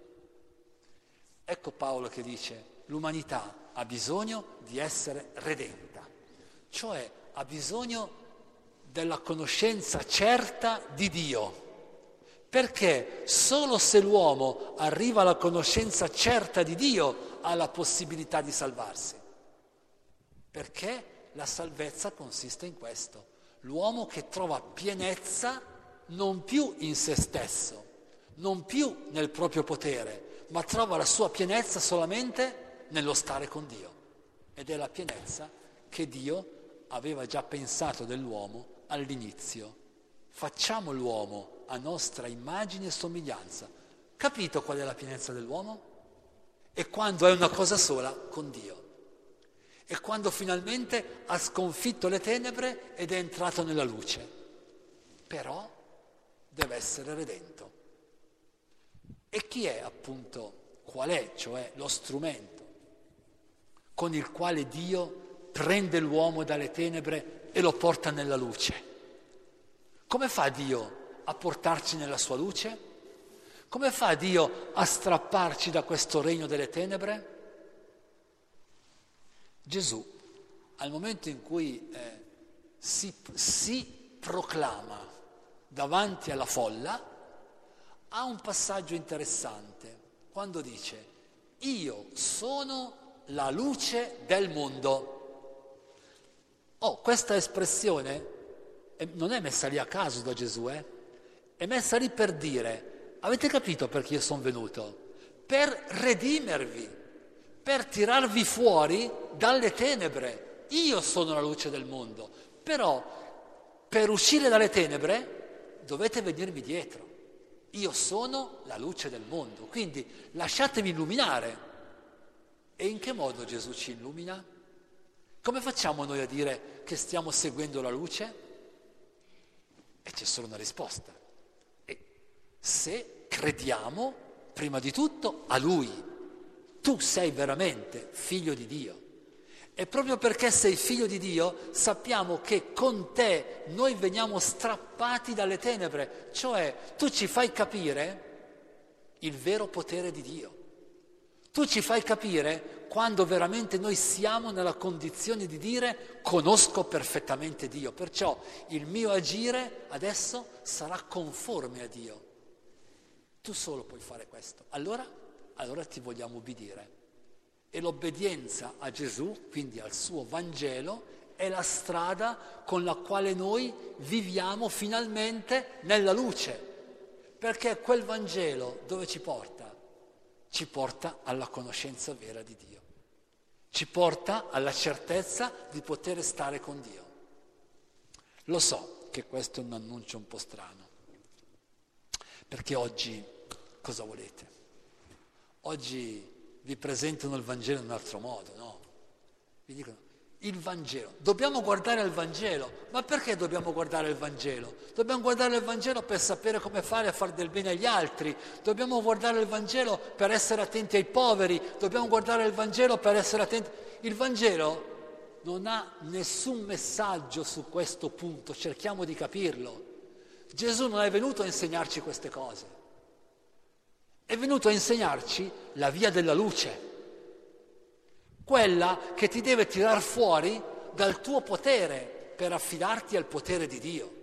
Ecco Paolo che dice, l'umanità ha bisogno di essere redenta, cioè ha bisogno della conoscenza certa di Dio. Perché solo se l'uomo arriva alla conoscenza certa di Dio ha la possibilità di salvarsi. Perché la salvezza consiste in questo. L'uomo che trova pienezza non più in se stesso, non più nel proprio potere, ma trova la sua pienezza solamente nello stare con Dio. Ed è la pienezza che Dio aveva già pensato dell'uomo all'inizio. Facciamo l'uomo a nostra immagine e somiglianza. Capito qual è la pienezza dell'uomo? È quando è una cosa sola con Dio. È quando finalmente ha sconfitto le tenebre ed è entrato nella luce. Però deve essere redento. E chi è appunto, qual è, cioè lo strumento con il quale Dio prende l'uomo dalle tenebre e lo porta nella luce? Come fa Dio a portarci nella sua luce? Come fa Dio a strapparci da questo regno delle tenebre? Gesù, al momento in cui eh, si, si proclama davanti alla folla, ha un passaggio interessante, quando dice: io sono la luce del mondo. Oh, questa espressione non è messa lì a caso da Gesù, eh? È messa lì per dire: avete capito perché io sono venuto? Per redimervi, per tirarvi fuori dalle tenebre. Io sono la luce del mondo, però per uscire dalle tenebre dovete venirmi dietro. Io sono la luce del mondo, quindi lasciatemi illuminare. E in che modo Gesù ci illumina? Come facciamo noi a dire che stiamo seguendo la luce? E c'è solo una risposta. E se crediamo, prima di tutto, a Lui. Tu sei veramente figlio di Dio. E proprio perché sei figlio di Dio, sappiamo che con te noi veniamo strappati dalle tenebre. Cioè, tu ci fai capire il vero potere di Dio. Tu ci fai capire quando veramente noi siamo nella condizione di dire: conosco perfettamente Dio, perciò il mio agire adesso sarà conforme a Dio. Tu solo puoi fare questo. Allora, allora ti vogliamo ubbidire. E l'obbedienza a Gesù, quindi al suo Vangelo, è la strada con la quale noi viviamo finalmente nella luce. Perché quel Vangelo dove ci porta? Ci porta alla conoscenza vera di Dio. Ci porta alla certezza di poter stare con Dio. Lo so che questo è un annuncio un po' strano, perché oggi cosa volete? Oggi vi presentano il Vangelo in un altro modo, no? Vi dicono: il Vangelo, dobbiamo guardare al Vangelo. Ma perché dobbiamo guardare il Vangelo? Dobbiamo guardare il Vangelo per sapere come fare a fare del bene agli altri, dobbiamo guardare il Vangelo per essere attenti ai poveri, dobbiamo guardare il Vangelo per essere attenti... Il Vangelo non ha nessun messaggio su questo punto, cerchiamo di capirlo. Gesù non è venuto a insegnarci queste cose, è venuto a insegnarci la via della luce, quella che ti deve tirar fuori dal tuo potere per affidarti al potere di Dio.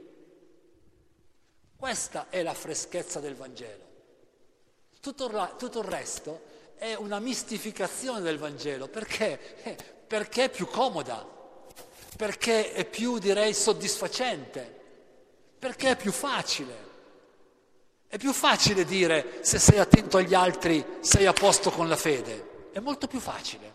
Questa è la freschezza del Vangelo. Tutto il, tutto il resto è una mistificazione del Vangelo. Perché? Eh, perché è più comoda, perché è più, direi, soddisfacente, perché è più facile. È più facile dire: se sei attento agli altri sei a posto con la fede. È molto più facile.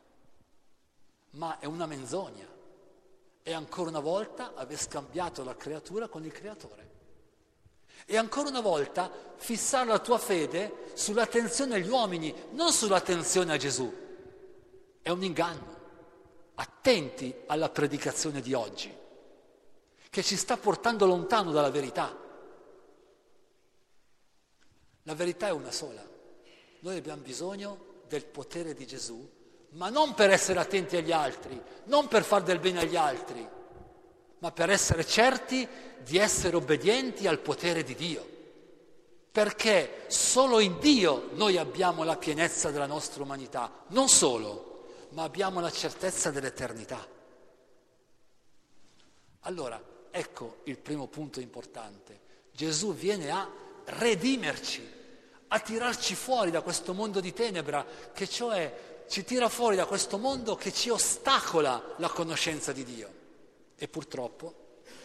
Ma è una menzogna. E ancora una volta aver scambiato la creatura con il creatore. E ancora una volta fissare la tua fede sull'attenzione agli uomini, non sull'attenzione a Gesù. È un inganno. Attenti alla predicazione di oggi, che ci sta portando lontano dalla verità. La verità è una sola. Noi abbiamo bisogno del potere di Gesù, ma non per essere attenti agli altri, non per far del bene agli altri, ma per essere certi di essere obbedienti al potere di Dio. Perché solo in Dio noi abbiamo la pienezza della nostra umanità, non solo, ma abbiamo la certezza dell'eternità. Allora, ecco il primo punto importante. Gesù viene a redimerci, a tirarci fuori da questo mondo di tenebra, che cioè ci tira fuori da questo mondo che ci ostacola la conoscenza di Dio. E purtroppo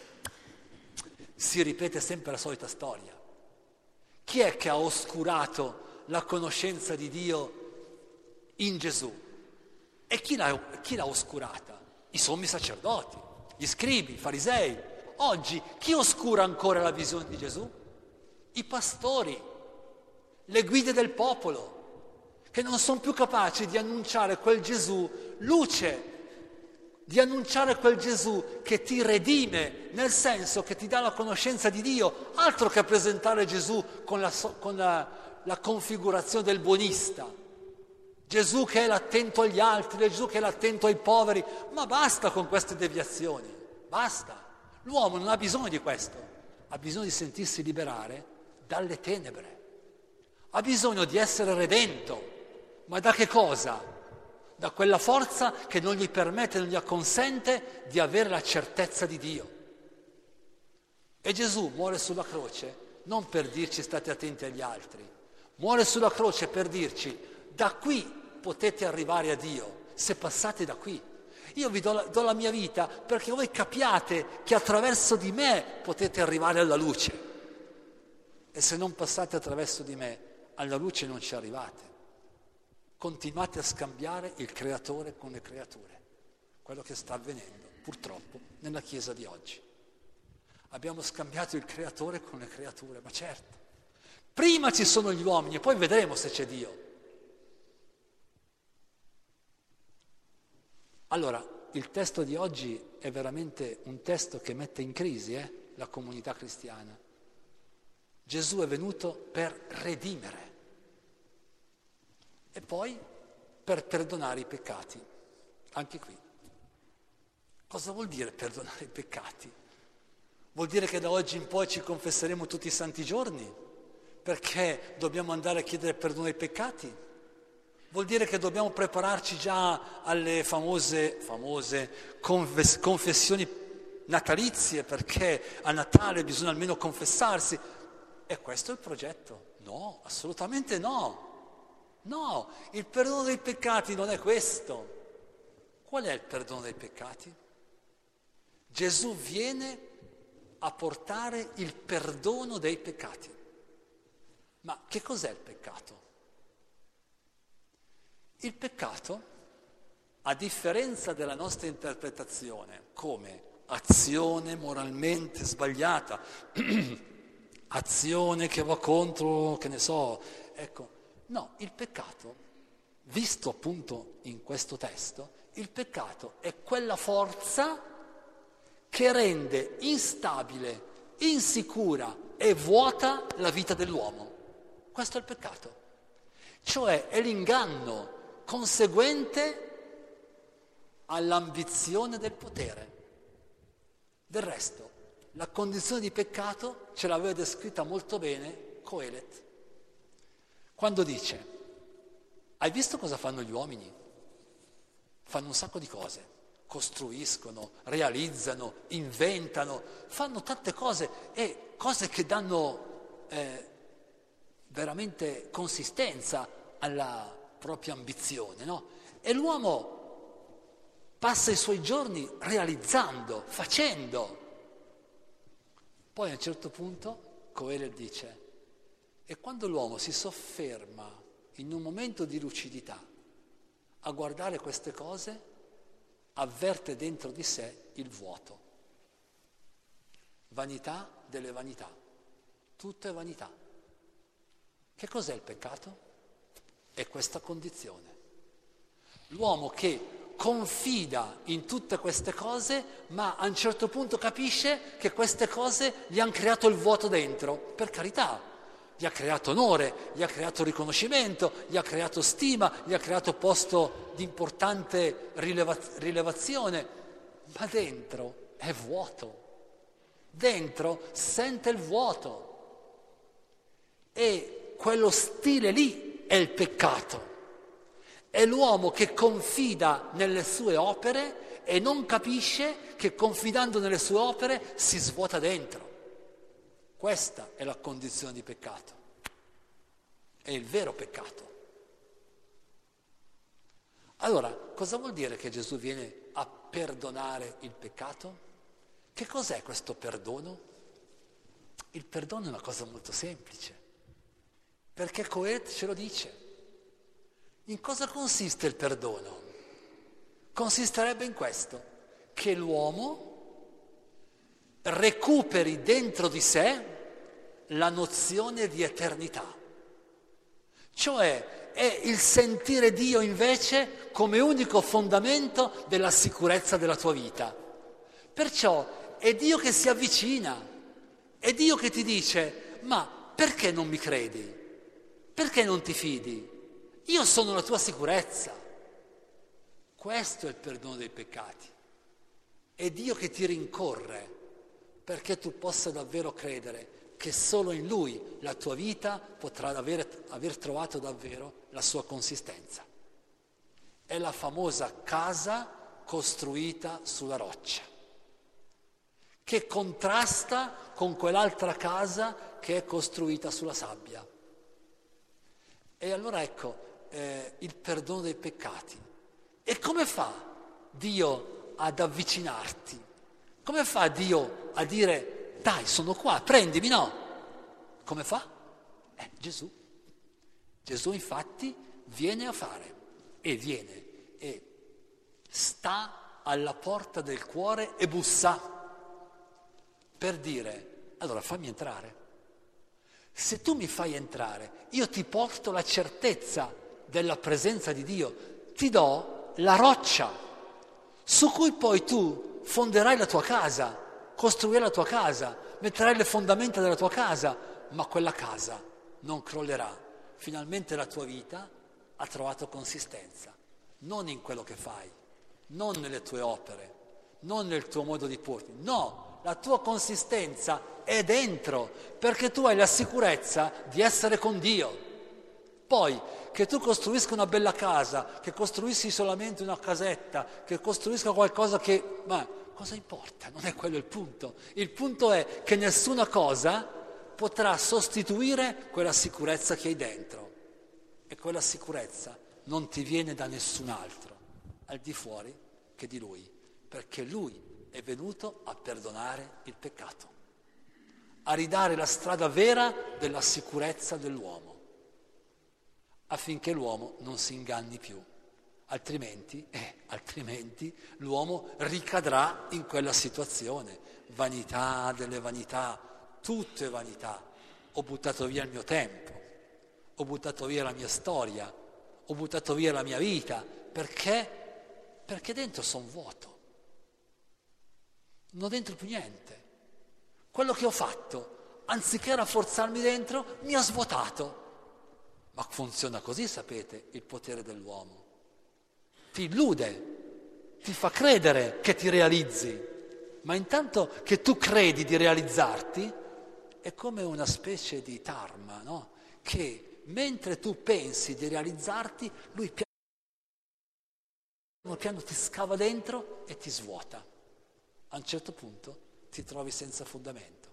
si ripete sempre la solita storia. Chi è che ha oscurato la conoscenza di Dio in Gesù? E chi l'ha, chi l'ha oscurata? I sommi sacerdoti, gli scribi, i farisei. Oggi chi oscura ancora la visione di Gesù? I pastori, le guide del popolo, che non sono più capaci di annunciare quel Gesù luce, di annunciare quel Gesù che ti redime, nel senso che ti dà la conoscenza di Dio, altro che presentare Gesù con la, con la, la configurazione del buonista. Gesù che è l'attento agli altri, Gesù che è l'attento ai poveri, ma basta con queste deviazioni, basta. L'uomo non ha bisogno di questo, ha bisogno di sentirsi liberare dalle tenebre, ha bisogno di essere redento, ma da che cosa? Da quella forza che non gli permette, non gli consente di avere la certezza di Dio. E Gesù muore sulla croce non per dirci state attenti agli altri, muore sulla croce per dirci da qui potete arrivare a Dio, se passate da qui. Io vi do la, do la mia vita perché voi capiate che attraverso di me potete arrivare alla luce. E se non passate attraverso di me, alla luce non ci arrivate. Continuate a scambiare il creatore con le creature. Quello che sta avvenendo, purtroppo, nella Chiesa di oggi. Abbiamo scambiato il creatore con le creature, ma certo. Prima ci sono gli uomini e poi vedremo se c'è Dio. Allora, il testo di oggi è veramente un testo che mette in crisi eh, la comunità cristiana. Gesù è venuto per redimere e poi per perdonare i peccati. Anche qui. Cosa vuol dire perdonare i peccati? Vuol dire che da oggi in poi ci confesseremo tutti i santi giorni? Perché dobbiamo andare a chiedere perdono ai peccati? Vuol dire che dobbiamo prepararci già alle famose, famose confes- confessioni natalizie, perché a Natale bisogna almeno confessarsi. E questo è il progetto? No, assolutamente no. No, il perdono dei peccati non è questo. Qual è il perdono dei peccati? Gesù viene a portare il perdono dei peccati. Ma che cos'è il peccato? Il peccato, a differenza della nostra interpretazione come azione moralmente sbagliata, azione che va contro, che ne so, ecco, no, il peccato, visto appunto in questo testo, il peccato è quella forza che rende instabile, insicura e vuota la vita dell'uomo. Questo è il peccato. Cioè è l'inganno conseguente all'ambizione del potere. Del resto, la condizione di peccato ce l'aveva descritta molto bene Coelet, quando dice: hai visto cosa fanno gli uomini? Fanno un sacco di cose, costruiscono, realizzano, inventano, fanno tante cose e cose che danno eh, veramente consistenza alla propria ambizione, no? E l'uomo passa i suoi giorni realizzando, facendo. Poi a un certo punto Coelet dice: e quando l'uomo si sofferma in un momento di lucidità a guardare queste cose, avverte dentro di sé il vuoto. Vanità delle vanità. Tutto è vanità. Che cos'è il peccato? È questa condizione. L'uomo che confida in tutte queste cose, ma a un certo punto capisce che queste cose gli hanno creato il vuoto dentro. Per carità, gli ha creato onore, gli ha creato riconoscimento, gli ha creato stima, gli ha creato posto di importante rileva- rilevazione, ma dentro è vuoto. Dentro sente il vuoto. E quello stile lì è il peccato. È l'uomo che confida nelle sue opere e non capisce che confidando nelle sue opere si svuota dentro. Questa è la condizione di peccato, è il vero peccato. Allora, cosa vuol dire che Gesù viene a perdonare il peccato? Che cos'è questo perdono? Il perdono è una cosa molto semplice, perché Coelet ce lo dice. In cosa consiste il perdono? Consisterebbe in questo, che l'uomo recuperi dentro di sé la nozione di eternità, cioè è il sentire Dio invece come unico fondamento della sicurezza della tua vita. Perciò è Dio che si avvicina, è Dio che ti dice: ma perché non mi credi? Perché non ti fidi? Io sono la tua sicurezza. Questo è il perdono dei peccati. È Dio che ti rincorre perché tu possa davvero credere che solo in Lui la tua vita potrà avere, aver trovato davvero la sua consistenza. È la famosa casa costruita sulla roccia, che contrasta con quell'altra casa che è costruita sulla sabbia. E allora ecco eh, il perdono dei peccati. E come fa Dio ad avvicinarti? Come fa Dio a dire: dai, sono qua, prendimi, no? Come fa? Eh, Gesù. Gesù infatti viene a fare, e viene, e sta alla porta del cuore e bussa, per dire: allora fammi entrare. Se tu mi fai entrare, io ti porto la certezza della presenza di Dio, ti do la roccia su cui poi tu fonderai la tua casa, costruirai la tua casa, metterai le fondamenta della tua casa, ma quella casa non crollerà. Finalmente la tua vita ha trovato consistenza, non in quello che fai, non nelle tue opere, non nel tuo modo di porti, no, la tua consistenza è dentro, perché tu hai la sicurezza di essere con Dio. Poi, che tu costruisca una bella casa, che costruissi solamente una casetta, che costruisca qualcosa che... ma cosa importa? Non è quello il punto. Il punto è che nessuna cosa potrà sostituire quella sicurezza che hai dentro. E quella sicurezza non ti viene da nessun altro, al di fuori che di Lui, perché Lui è venuto a perdonare il peccato, a ridare la strada vera della sicurezza dell'uomo, affinché l'uomo non si inganni più, altrimenti, eh, altrimenti l'uomo ricadrà in quella situazione, vanità delle vanità, tutto è vanità, ho buttato via il mio tempo, ho buttato via la mia storia, ho buttato via la mia vita, perché? Perché dentro sono vuoto, non ho dentro più niente. Quello che ho fatto, anziché rafforzarmi dentro, mi ha svuotato. Ma funziona così, sapete, il potere dell'uomo. Ti illude, ti fa credere che ti realizzi, ma intanto che tu credi di realizzarti, è come una specie di tarma, no? Che mentre tu pensi di realizzarti, lui piano piano ti scava dentro e ti svuota. A un certo punto ti trovi senza fondamento.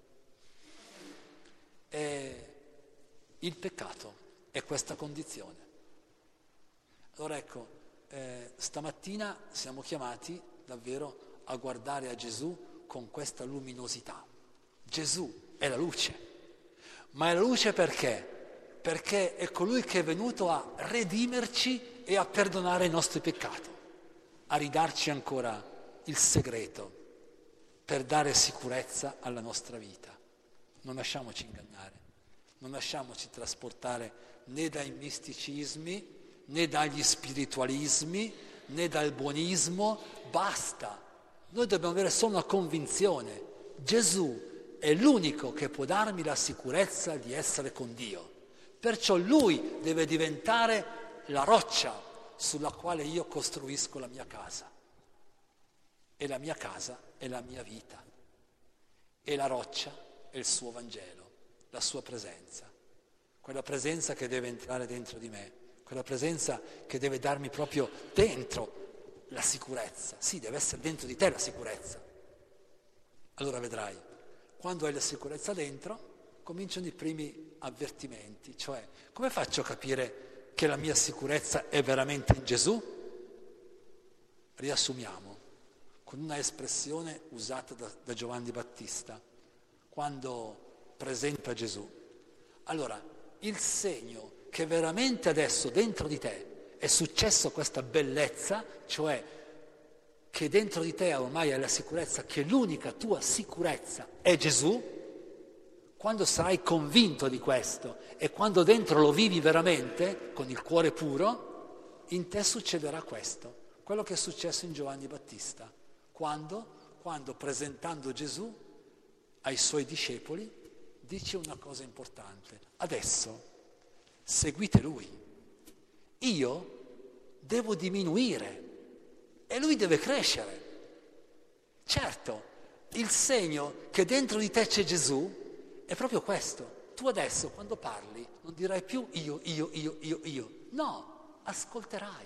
E il peccato è questa condizione. Allora ecco, eh, stamattina siamo chiamati davvero a guardare a Gesù con questa luminosità. Gesù è la luce, ma è la luce perché? Perché è colui che è venuto a redimerci e a perdonare i nostri peccati, a ridarci ancora il segreto per dare sicurezza alla nostra vita. Non lasciamoci ingannare, non lasciamoci trasportare né dai misticismi, né dagli spiritualismi, né dal buonismo. Basta, noi dobbiamo avere solo una convinzione: Gesù è l'unico che può darmi la sicurezza di essere con Dio, perciò Lui deve diventare la roccia sulla quale io costruisco la mia casa, e la mia casa è la mia vita, e la roccia è il suo Vangelo, la sua presenza, quella presenza che deve entrare dentro di me, quella presenza che deve darmi proprio dentro la sicurezza. Sì, deve essere dentro di te la sicurezza. Allora vedrai, quando hai la sicurezza dentro, cominciano i primi avvertimenti, cioè come faccio a capire che la mia sicurezza è veramente in Gesù? Riassumiamo con una espressione usata da, da Giovanni Battista quando presenta Gesù. Allora, il segno che veramente adesso dentro di te è successo questa bellezza, cioè che dentro di te ormai hai la sicurezza che l'unica tua sicurezza è Gesù, quando sarai convinto di questo e quando dentro lo vivi veramente, con il cuore puro, in te succederà questo, quello che è successo in Giovanni Battista. Quando? Quando presentando Gesù ai suoi discepoli dice una cosa importante. Adesso seguite Lui. Io devo diminuire e Lui deve crescere. Certo, il segno che dentro di te c'è Gesù è proprio questo. Tu adesso quando parli non dirai più io, io, io, io, io. No, ascolterai.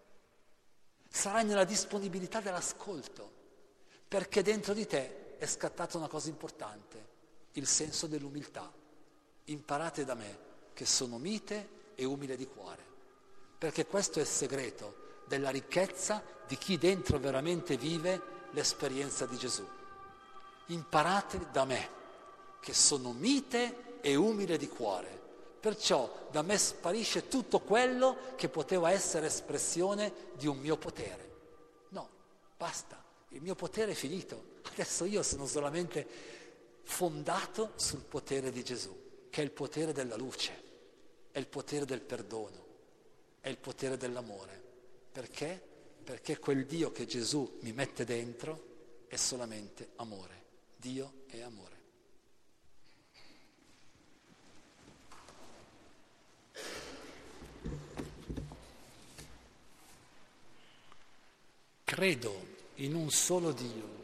Sarai nella disponibilità dell'ascolto, perché dentro di te è scattata una cosa importante, il senso dell'umiltà. Imparate da me che sono mite e umile di cuore, perché questo è il segreto della ricchezza di chi dentro veramente vive l'esperienza di Gesù. Imparate da me che sono mite e umile di cuore, perciò da me sparisce tutto quello che poteva essere espressione di un mio potere. No, basta, il mio potere è finito, adesso io sono solamente fondato sul potere di Gesù, che è il potere della luce, è il potere del perdono, è il potere dell'amore. Perché? Perché quel Dio che Gesù mi mette dentro è solamente amore. Dio è amore. Credo in un solo Dio.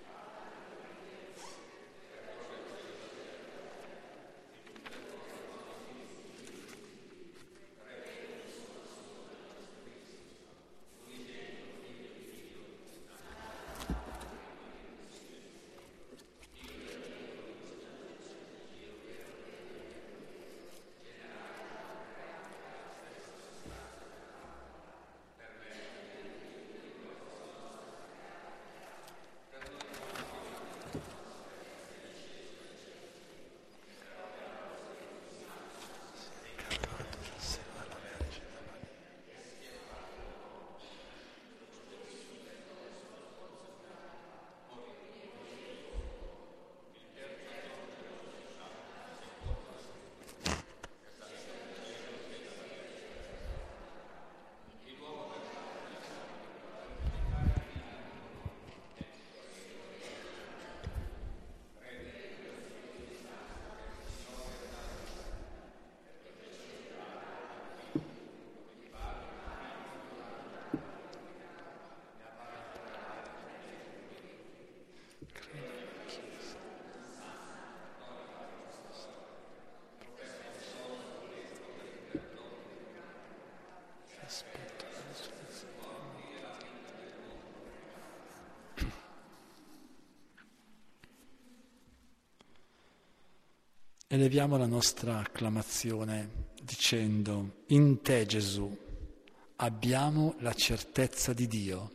Eleviamo la nostra acclamazione dicendo: in te, Gesù, abbiamo la certezza di Dio.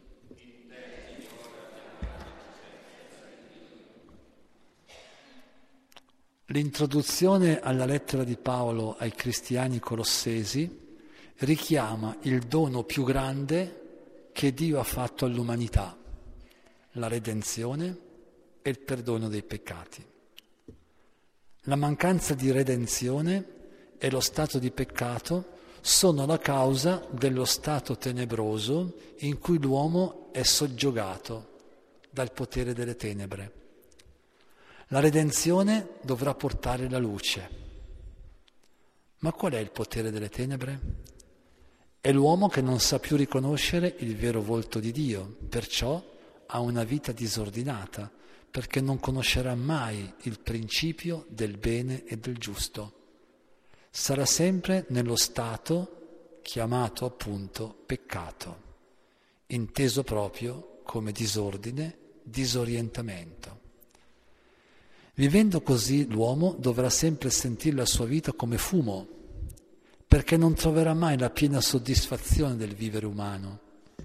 L'introduzione alla lettera di Paolo ai cristiani colossesi richiama il dono più grande che Dio ha fatto all'umanità, la redenzione e il perdono dei peccati. La mancanza di redenzione e lo stato di peccato sono la causa dello stato tenebroso in cui l'uomo è soggiogato dal potere delle tenebre. La redenzione dovrà portare la luce. Ma qual è il potere delle tenebre? È l'uomo che non sa più riconoscere il vero volto di Dio, perciò ha una vita disordinata, perché non conoscerà mai il principio del bene e del giusto. Sarà sempre nello stato chiamato appunto peccato. inteso proprio come disordine, disorientamento. Vivendo così l'uomo dovrà sempre sentire la sua vita come fumo, perché non troverà mai la piena soddisfazione del vivere umano.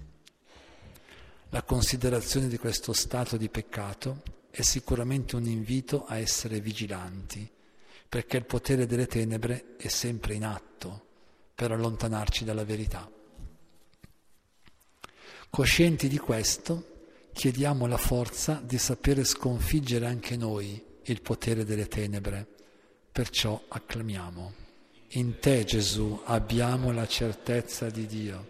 La considerazione di questo stato di peccato è sicuramente un invito a essere vigilanti, perché il potere delle tenebre è sempre in atto per allontanarci dalla verità. Coscienti di questo, chiediamo la forza di sapere sconfiggere anche noi il potere delle tenebre, perciò acclamiamo. In te, Gesù, abbiamo la certezza di Dio.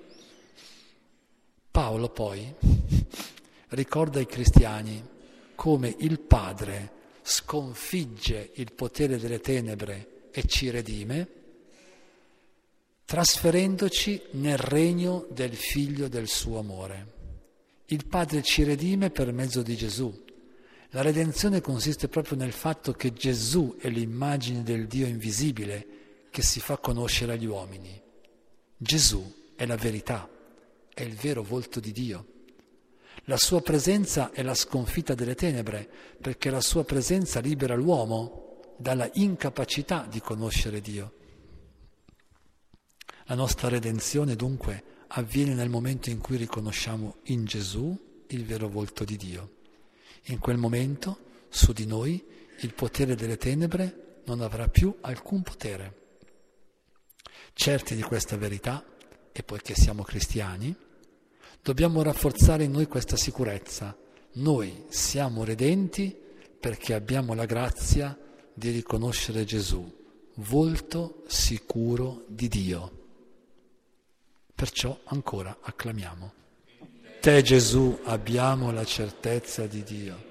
Paolo poi ricorda ai cristiani come il Padre sconfigge il potere delle tenebre e ci redime, trasferendoci nel regno del Figlio del suo amore. Il Padre ci redime per mezzo di Gesù. La redenzione consiste proprio nel fatto che Gesù è l'immagine del Dio invisibile che si fa conoscere agli uomini. Gesù è la verità, è il vero volto di Dio. La sua presenza è la sconfitta delle tenebre, perché la sua presenza libera l'uomo dalla incapacità di conoscere Dio. La nostra redenzione dunque avviene nel momento in cui riconosciamo in Gesù il vero volto di Dio. In quel momento, su di noi, il potere delle tenebre non avrà più alcun potere. Certi di questa verità, e poiché siamo cristiani, dobbiamo rafforzare in noi questa sicurezza. Noi siamo redenti perché abbiamo la grazia di riconoscere Gesù, volto sicuro di Dio. Perciò ancora acclamiamo. Te, Gesù, abbiamo la certezza di Dio.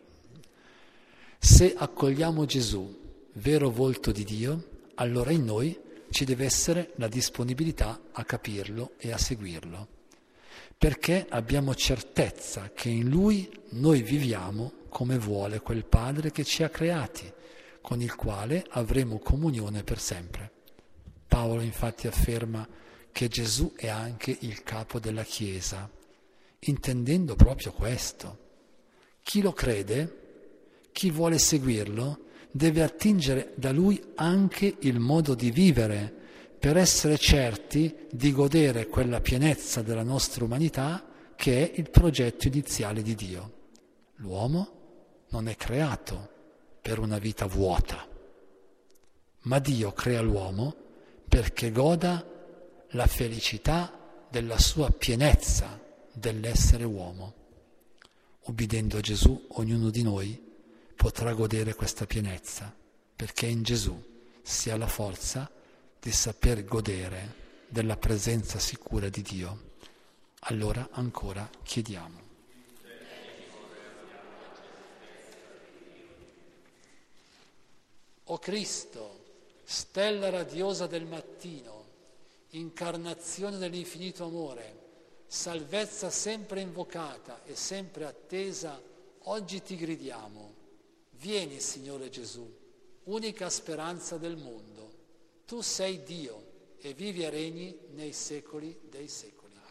Se accogliamo Gesù, vero volto di Dio, allora in noi ci deve essere la disponibilità a capirlo e a seguirlo, perché abbiamo certezza che in Lui noi viviamo come vuole quel Padre che ci ha creati, con il quale avremo comunione per sempre. Paolo infatti afferma che Gesù è anche il capo della Chiesa, intendendo proprio questo. Chi lo crede, chi vuole seguirlo, deve attingere da Lui anche il modo di vivere, per essere certi di godere quella pienezza della nostra umanità che è il progetto iniziale di Dio. L'uomo non è creato per una vita vuota, ma Dio crea l'uomo perché goda la felicità della sua pienezza dell'essere uomo. Ubbidendo a Gesù, ognuno di noi potrà godere questa pienezza, perché in Gesù si ha la forza di saper godere della presenza sicura di Dio. Allora ancora chiediamo. O Cristo, stella radiosa del mattino, incarnazione dell'infinito amore, salvezza sempre invocata e sempre attesa, oggi ti gridiamo. Vieni, Signore Gesù, unica speranza del mondo. Tu sei Dio e vivi e regni nei secoli dei secoli.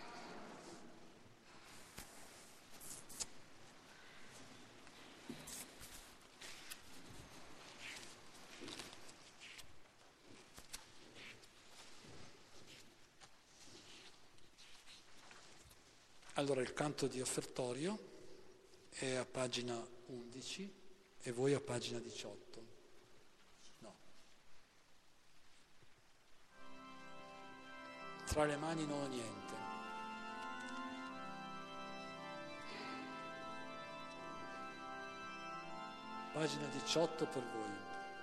Allora il canto di offertorio è a pagina undici e voi a pagina diciotto. No. Tra le mani non ho niente. Pagina diciotto per voi.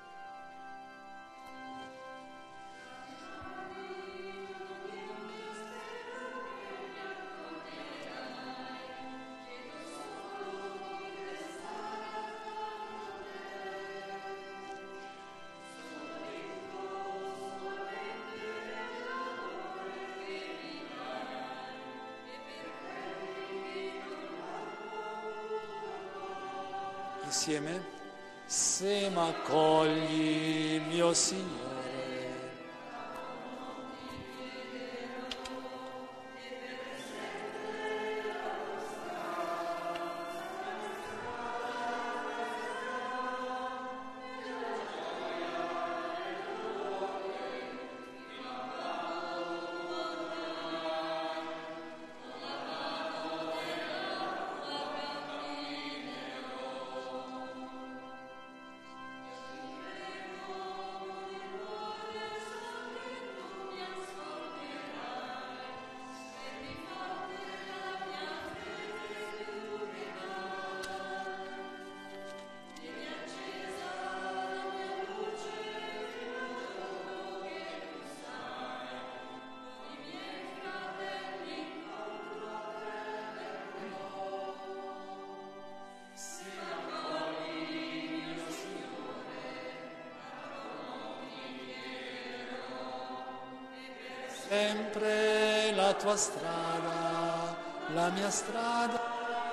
Insieme, se m'accogli, mio Signore, sempre la tua strada, la mia strada.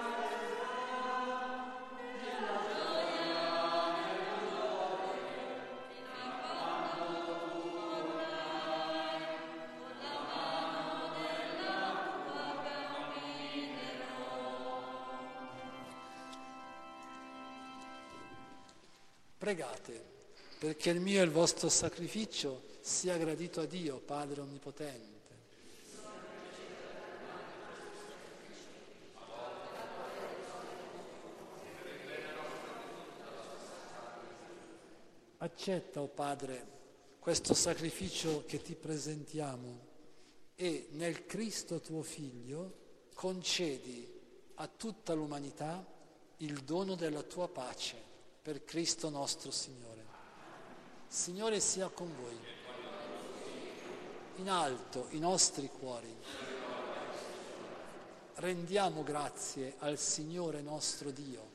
Pregate perché il mio e il vostro sacrificio sia gradito a Dio, Padre Onnipotente. Accetta, o Padre, questo sacrificio che ti presentiamo e nel Cristo tuo Figlio concedi a tutta l'umanità il dono della tua pace per Cristo nostro Signore. Signore sia con voi. In alto i nostri cuori. Rendiamo grazie al Signore nostro Dio.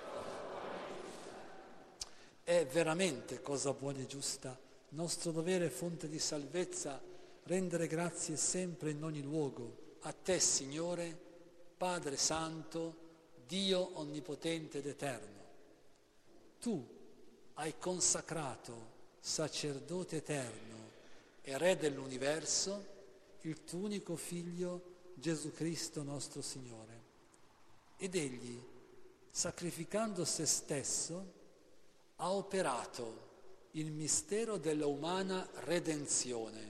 È veramente cosa buona e giusta, nostro dovere e fonte di salvezza, rendere grazie sempre in ogni luogo. A te, Signore, Padre Santo, Dio Onnipotente ed Eterno. Tu hai consacrato, sacerdote eterno e Re dell'universo, il tuo unico Figlio, Gesù Cristo nostro Signore. Ed Egli, sacrificando se stesso, ha operato il mistero della umana redenzione.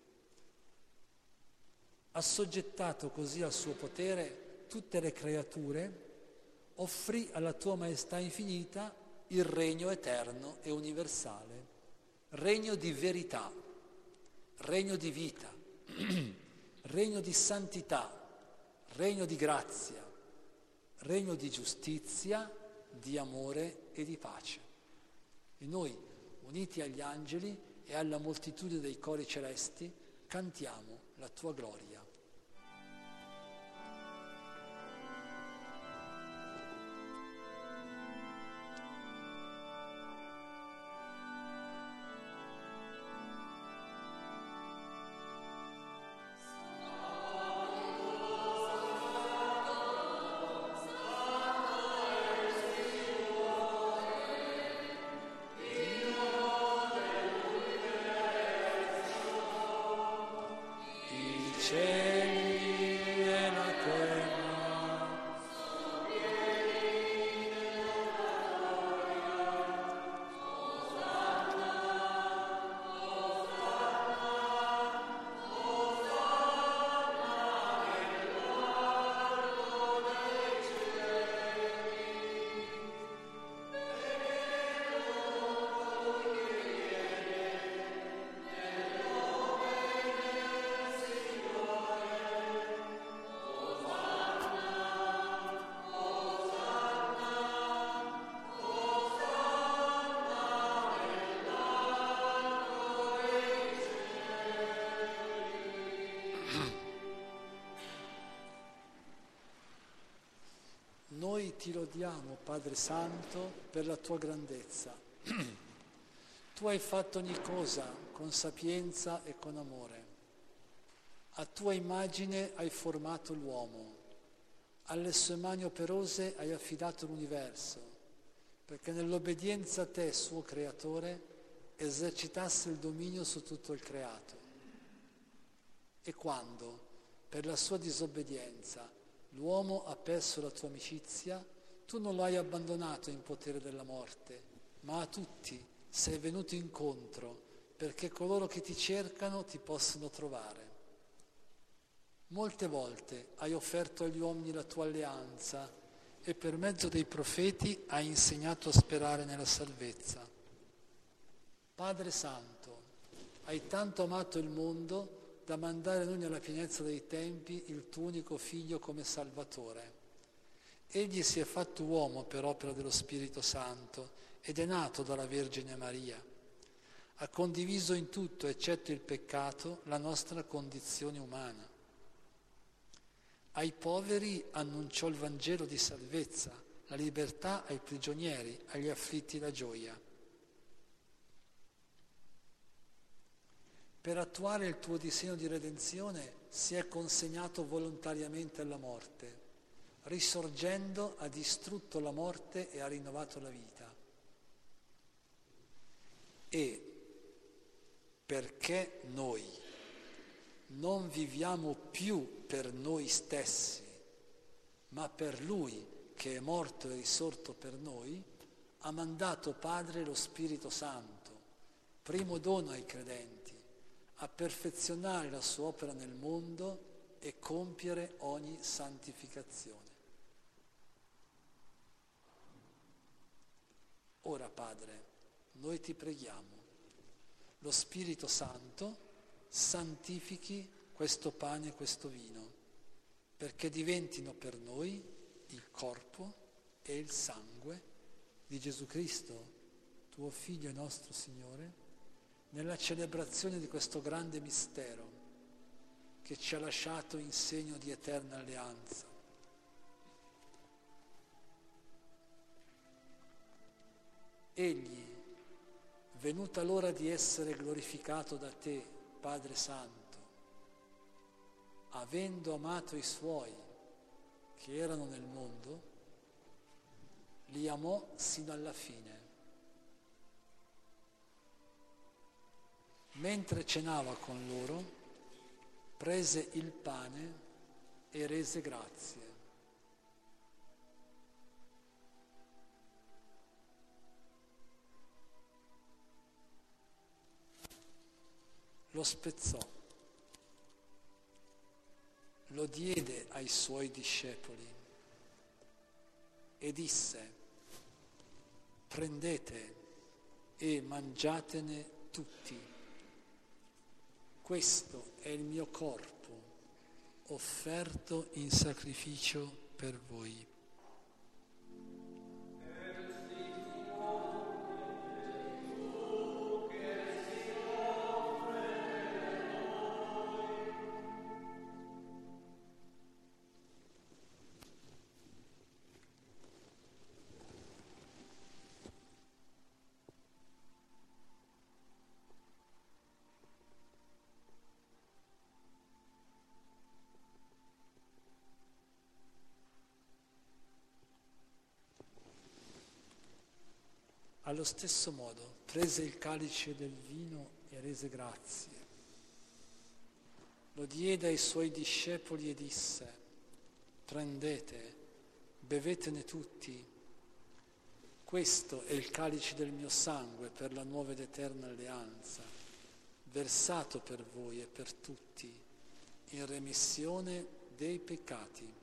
Ha assoggettato così al suo potere tutte le creature, offrì alla tua maestà infinita il regno eterno e universale, regno di verità, regno di vita, regno di santità, regno di grazia, regno di giustizia, di amore e di pace. E noi, uniti agli angeli e alla moltitudine dei cori celesti, cantiamo la tua gloria. Noi ti lodiamo, Padre Santo, per la tua grandezza. Tu hai fatto ogni cosa con sapienza e con amore. A tua immagine hai formato l'uomo. Alle sue mani operose hai affidato l'universo, perché nell'obbedienza a te, suo creatore, esercitasse il dominio su tutto il creato. E quando, per la sua disobbedienza, l'uomo ha perso la tua amicizia, tu non lo hai abbandonato in potere della morte, ma a tutti sei venuto incontro perché coloro che ti cercano ti possono trovare. Molte volte hai offerto agli uomini la tua alleanza e per mezzo dei profeti hai insegnato a sperare nella salvezza. Padre Santo, hai tanto amato il mondo da mandare noi nella pienezza dei tempi il tuo unico Figlio come Salvatore. Egli si è fatto uomo per opera dello Spirito Santo ed è nato dalla Vergine Maria. Ha condiviso in tutto, eccetto il peccato, la nostra condizione umana. Ai poveri annunciò il Vangelo di salvezza, la libertà ai prigionieri, agli afflitti la gioia. per attuare il tuo disegno di redenzione si è consegnato volontariamente alla morte, risorgendo ha distrutto la morte e ha rinnovato la vita. E perché noi non viviamo più per noi stessi, ma per Lui che è morto e risorto per noi, ha mandato Padre lo Spirito Santo, primo dono ai credenti, a perfezionare la sua opera nel mondo e compiere ogni santificazione. Ora, Padre, noi ti preghiamo, lo Spirito Santo santifichi questo pane e questo vino, perché diventino per noi il corpo e il sangue di Gesù Cristo, tuo Figlio e nostro Signore, nella celebrazione di questo grande mistero che ci ha lasciato in segno di eterna alleanza. Egli, venuta l'ora di essere glorificato da te, Padre Santo, avendo amato i suoi che erano nel mondo, li amò sino alla fine. Mentre cenava con loro, prese il pane e rese grazie. Lo spezzò, lo diede ai suoi discepoli e disse: prendete e mangiatene tutti. Questo è il mio corpo, offerto in sacrificio per voi. Allo stesso modo prese il calice del vino e rese grazie. Lo diede ai suoi discepoli e disse: prendete, bevetene tutti. Questo è il calice del mio sangue per la nuova ed eterna alleanza, versato per voi e per tutti, in remissione dei peccati.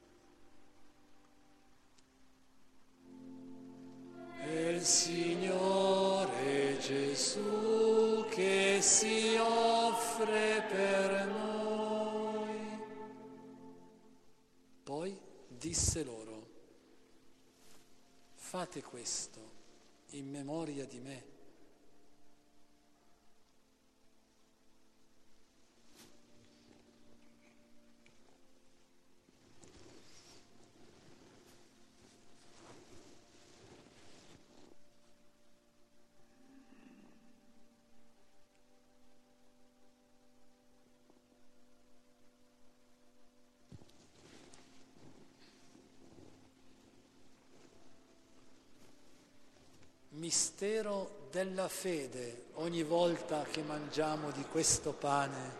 È il Signore Gesù che si offre per noi. Poi disse loro: fate questo in memoria di me. Mistero della fede, ogni volta che mangiamo di questo pane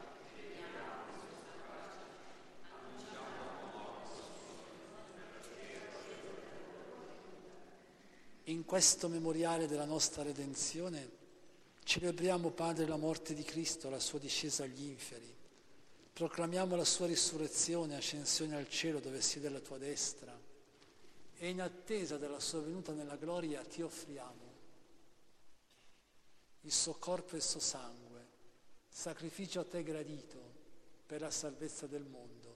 in questo memoriale della nostra redenzione celebriamo, Padre, la morte di Cristo, la sua discesa agli inferi, proclamiamo la sua risurrezione, ascensione al cielo dove siede alla tua destra, e in attesa della sua venuta nella gloria ti offriamo il suo corpo e il suo sangue, sacrificio a te gradito per la salvezza del mondo.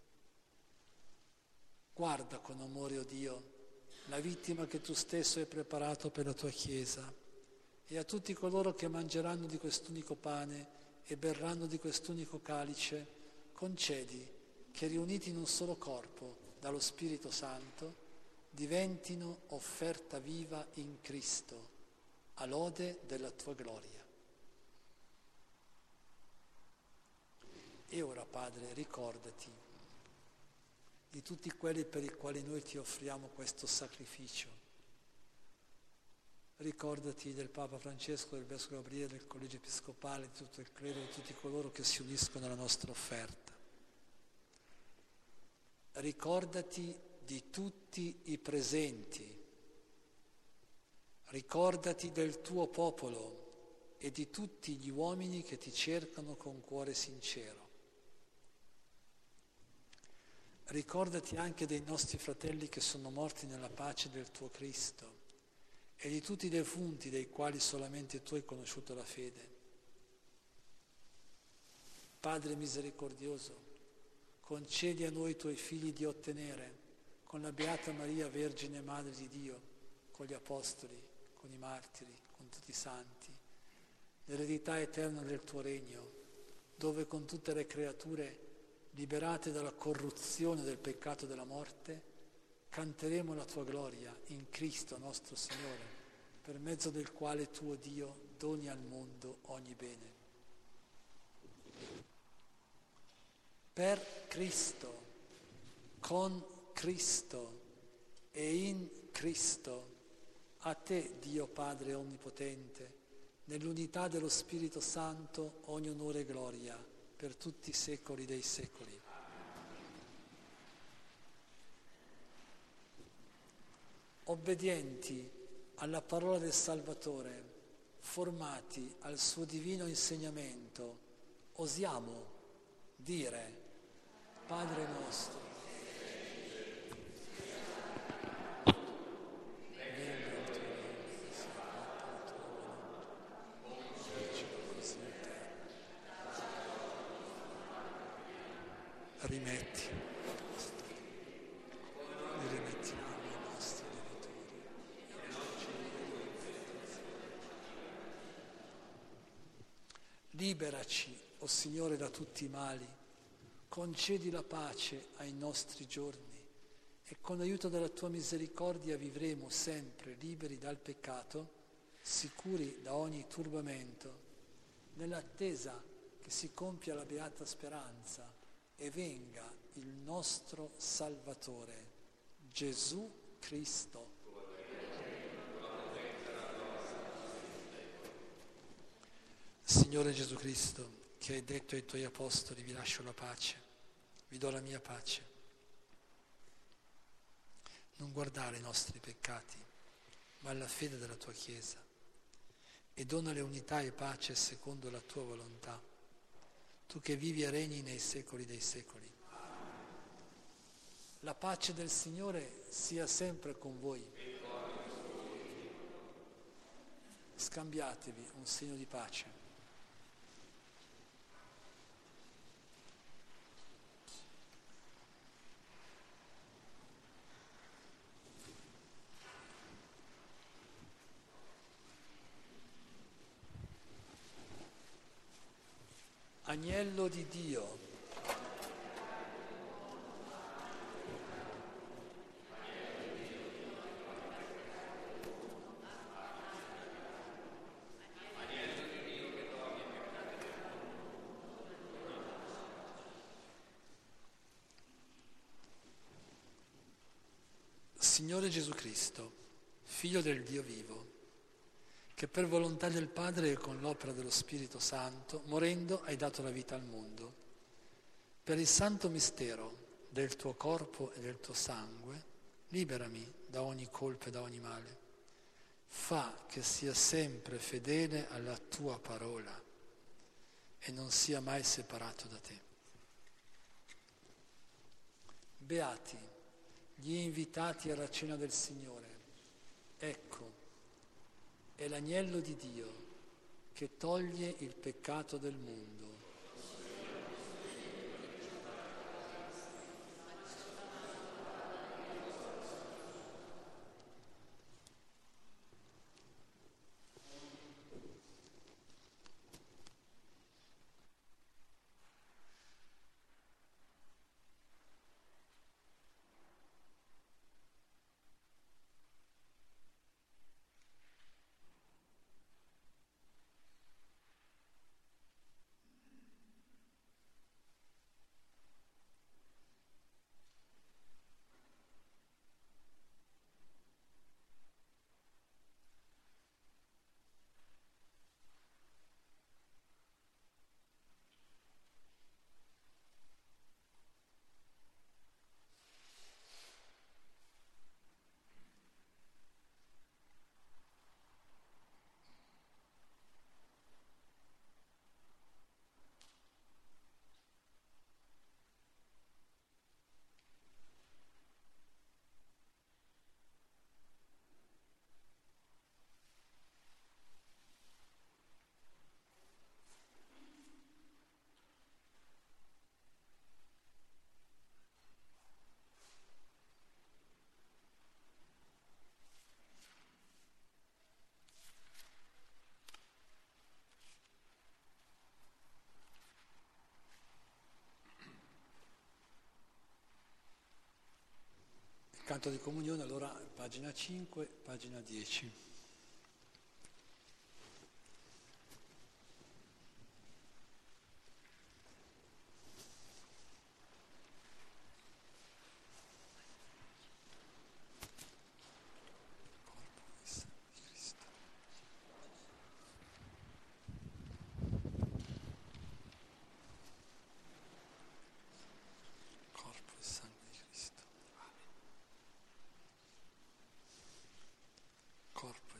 Guarda con amore, o Dio, la vittima che tu stesso hai preparato per la tua Chiesa, e a tutti coloro che mangeranno di quest'unico pane e berranno di quest'unico calice, concedi che, riuniti in un solo corpo dallo Spirito Santo, diventino offerta viva in Cristo, a lode della tua gloria. E ora, Padre, ricordati di tutti quelli per i quali noi ti offriamo questo sacrificio. Ricordati del Papa Francesco, del Vescovo Gabriele, del Collegio Episcopale, di tutto il credo, di tutti coloro che si uniscono alla nostra offerta. Ricordati di tutti i presenti. Ricordati del tuo popolo e di tutti gli uomini che ti cercano con cuore sincero. Ricordati anche dei nostri fratelli che sono morti nella pace del tuo Cristo e di tutti i defunti dei quali solamente tu hai conosciuto la fede. Padre misericordioso, concedi a noi tuoi figli di ottenere, con la Beata Maria, Vergine Madre di Dio, con gli Apostoli, con i martiri, con tutti i santi, l'eredità eterna del tuo regno, dove con tutte le creature liberate dalla corruzione del peccato e della morte, canteremo la tua gloria in Cristo nostro Signore, per mezzo del quale tuo Dio doni al mondo ogni bene. Per Cristo, con Cristo e in Cristo, a te, Dio Padre Onnipotente, nell'unità dello Spirito Santo, ogni onore e gloria, per tutti i secoli dei secoli. Obbedienti alla parola del Salvatore, formati al suo divino insegnamento, osiamo dire: Padre nostro, venga il tuo regno, sia fatta la tua volontà, facciamo così in terra. Rimetti, li rimettiamo i nostri debitori. Liberaci, o Signore, da tutti i mali, concedi la pace ai nostri giorni e con l'aiuto della tua misericordia vivremo sempre liberi dal peccato, sicuri da ogni turbamento, nell'attesa che si compia la beata speranza e venga il nostro Salvatore, Gesù Cristo. Signore Gesù Cristo, che hai detto ai tuoi apostoli: vi lascio la pace, vi do la mia pace. Non guardare i nostri peccati, ma la fede della tua Chiesa, e donale unità e pace secondo la tua volontà, tu che vivi e regni nei secoli dei secoli. La pace del Signore sia sempre con voi. Scambiatevi un segno di pace. Agnello di Dio, Signore Gesù Cristo, Figlio del Dio vivo, che per volontà del Padre e con l'opera dello Spirito Santo, morendo, hai dato la vita al mondo. Per il santo mistero del tuo corpo e del tuo sangue, liberami da ogni colpa e da ogni male. Fa che sia sempre fedele alla tua parola e non sia mai separato da te. Beati gli invitati alla cena del Signore. Ecco, è l'agnello di Dio che toglie il peccato del mondo. canto di comunione, allora pagina cinque, pagina dieci. Corpo e sangue di Cristo. Corpo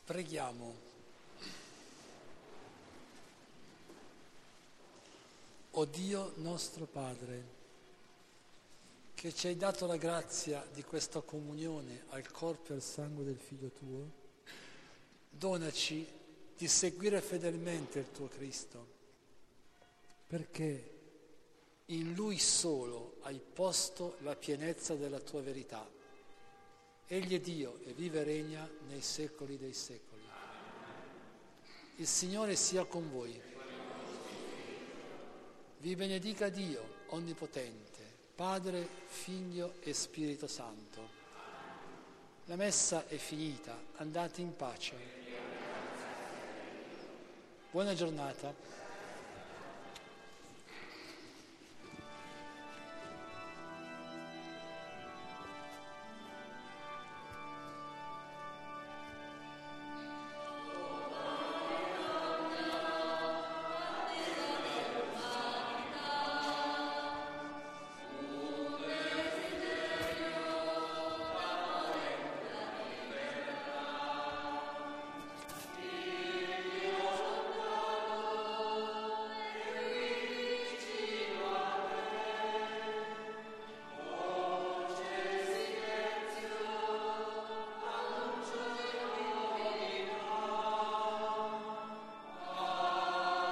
Preghiamo. O Dio nostro Padre, che ci hai dato la grazia di questa comunione al corpo e al sangue del Figlio tuo, donaci di seguire fedelmente il tuo Cristo, perché in Lui solo hai posto la pienezza della tua verità. Egli è Dio e vive e regna nei secoli dei secoli. Il Signore sia con voi. Vi benedica Dio Onnipotente, Padre, Figlio e Spirito Santo. La messa è finita, andate in pace. Buona giornata.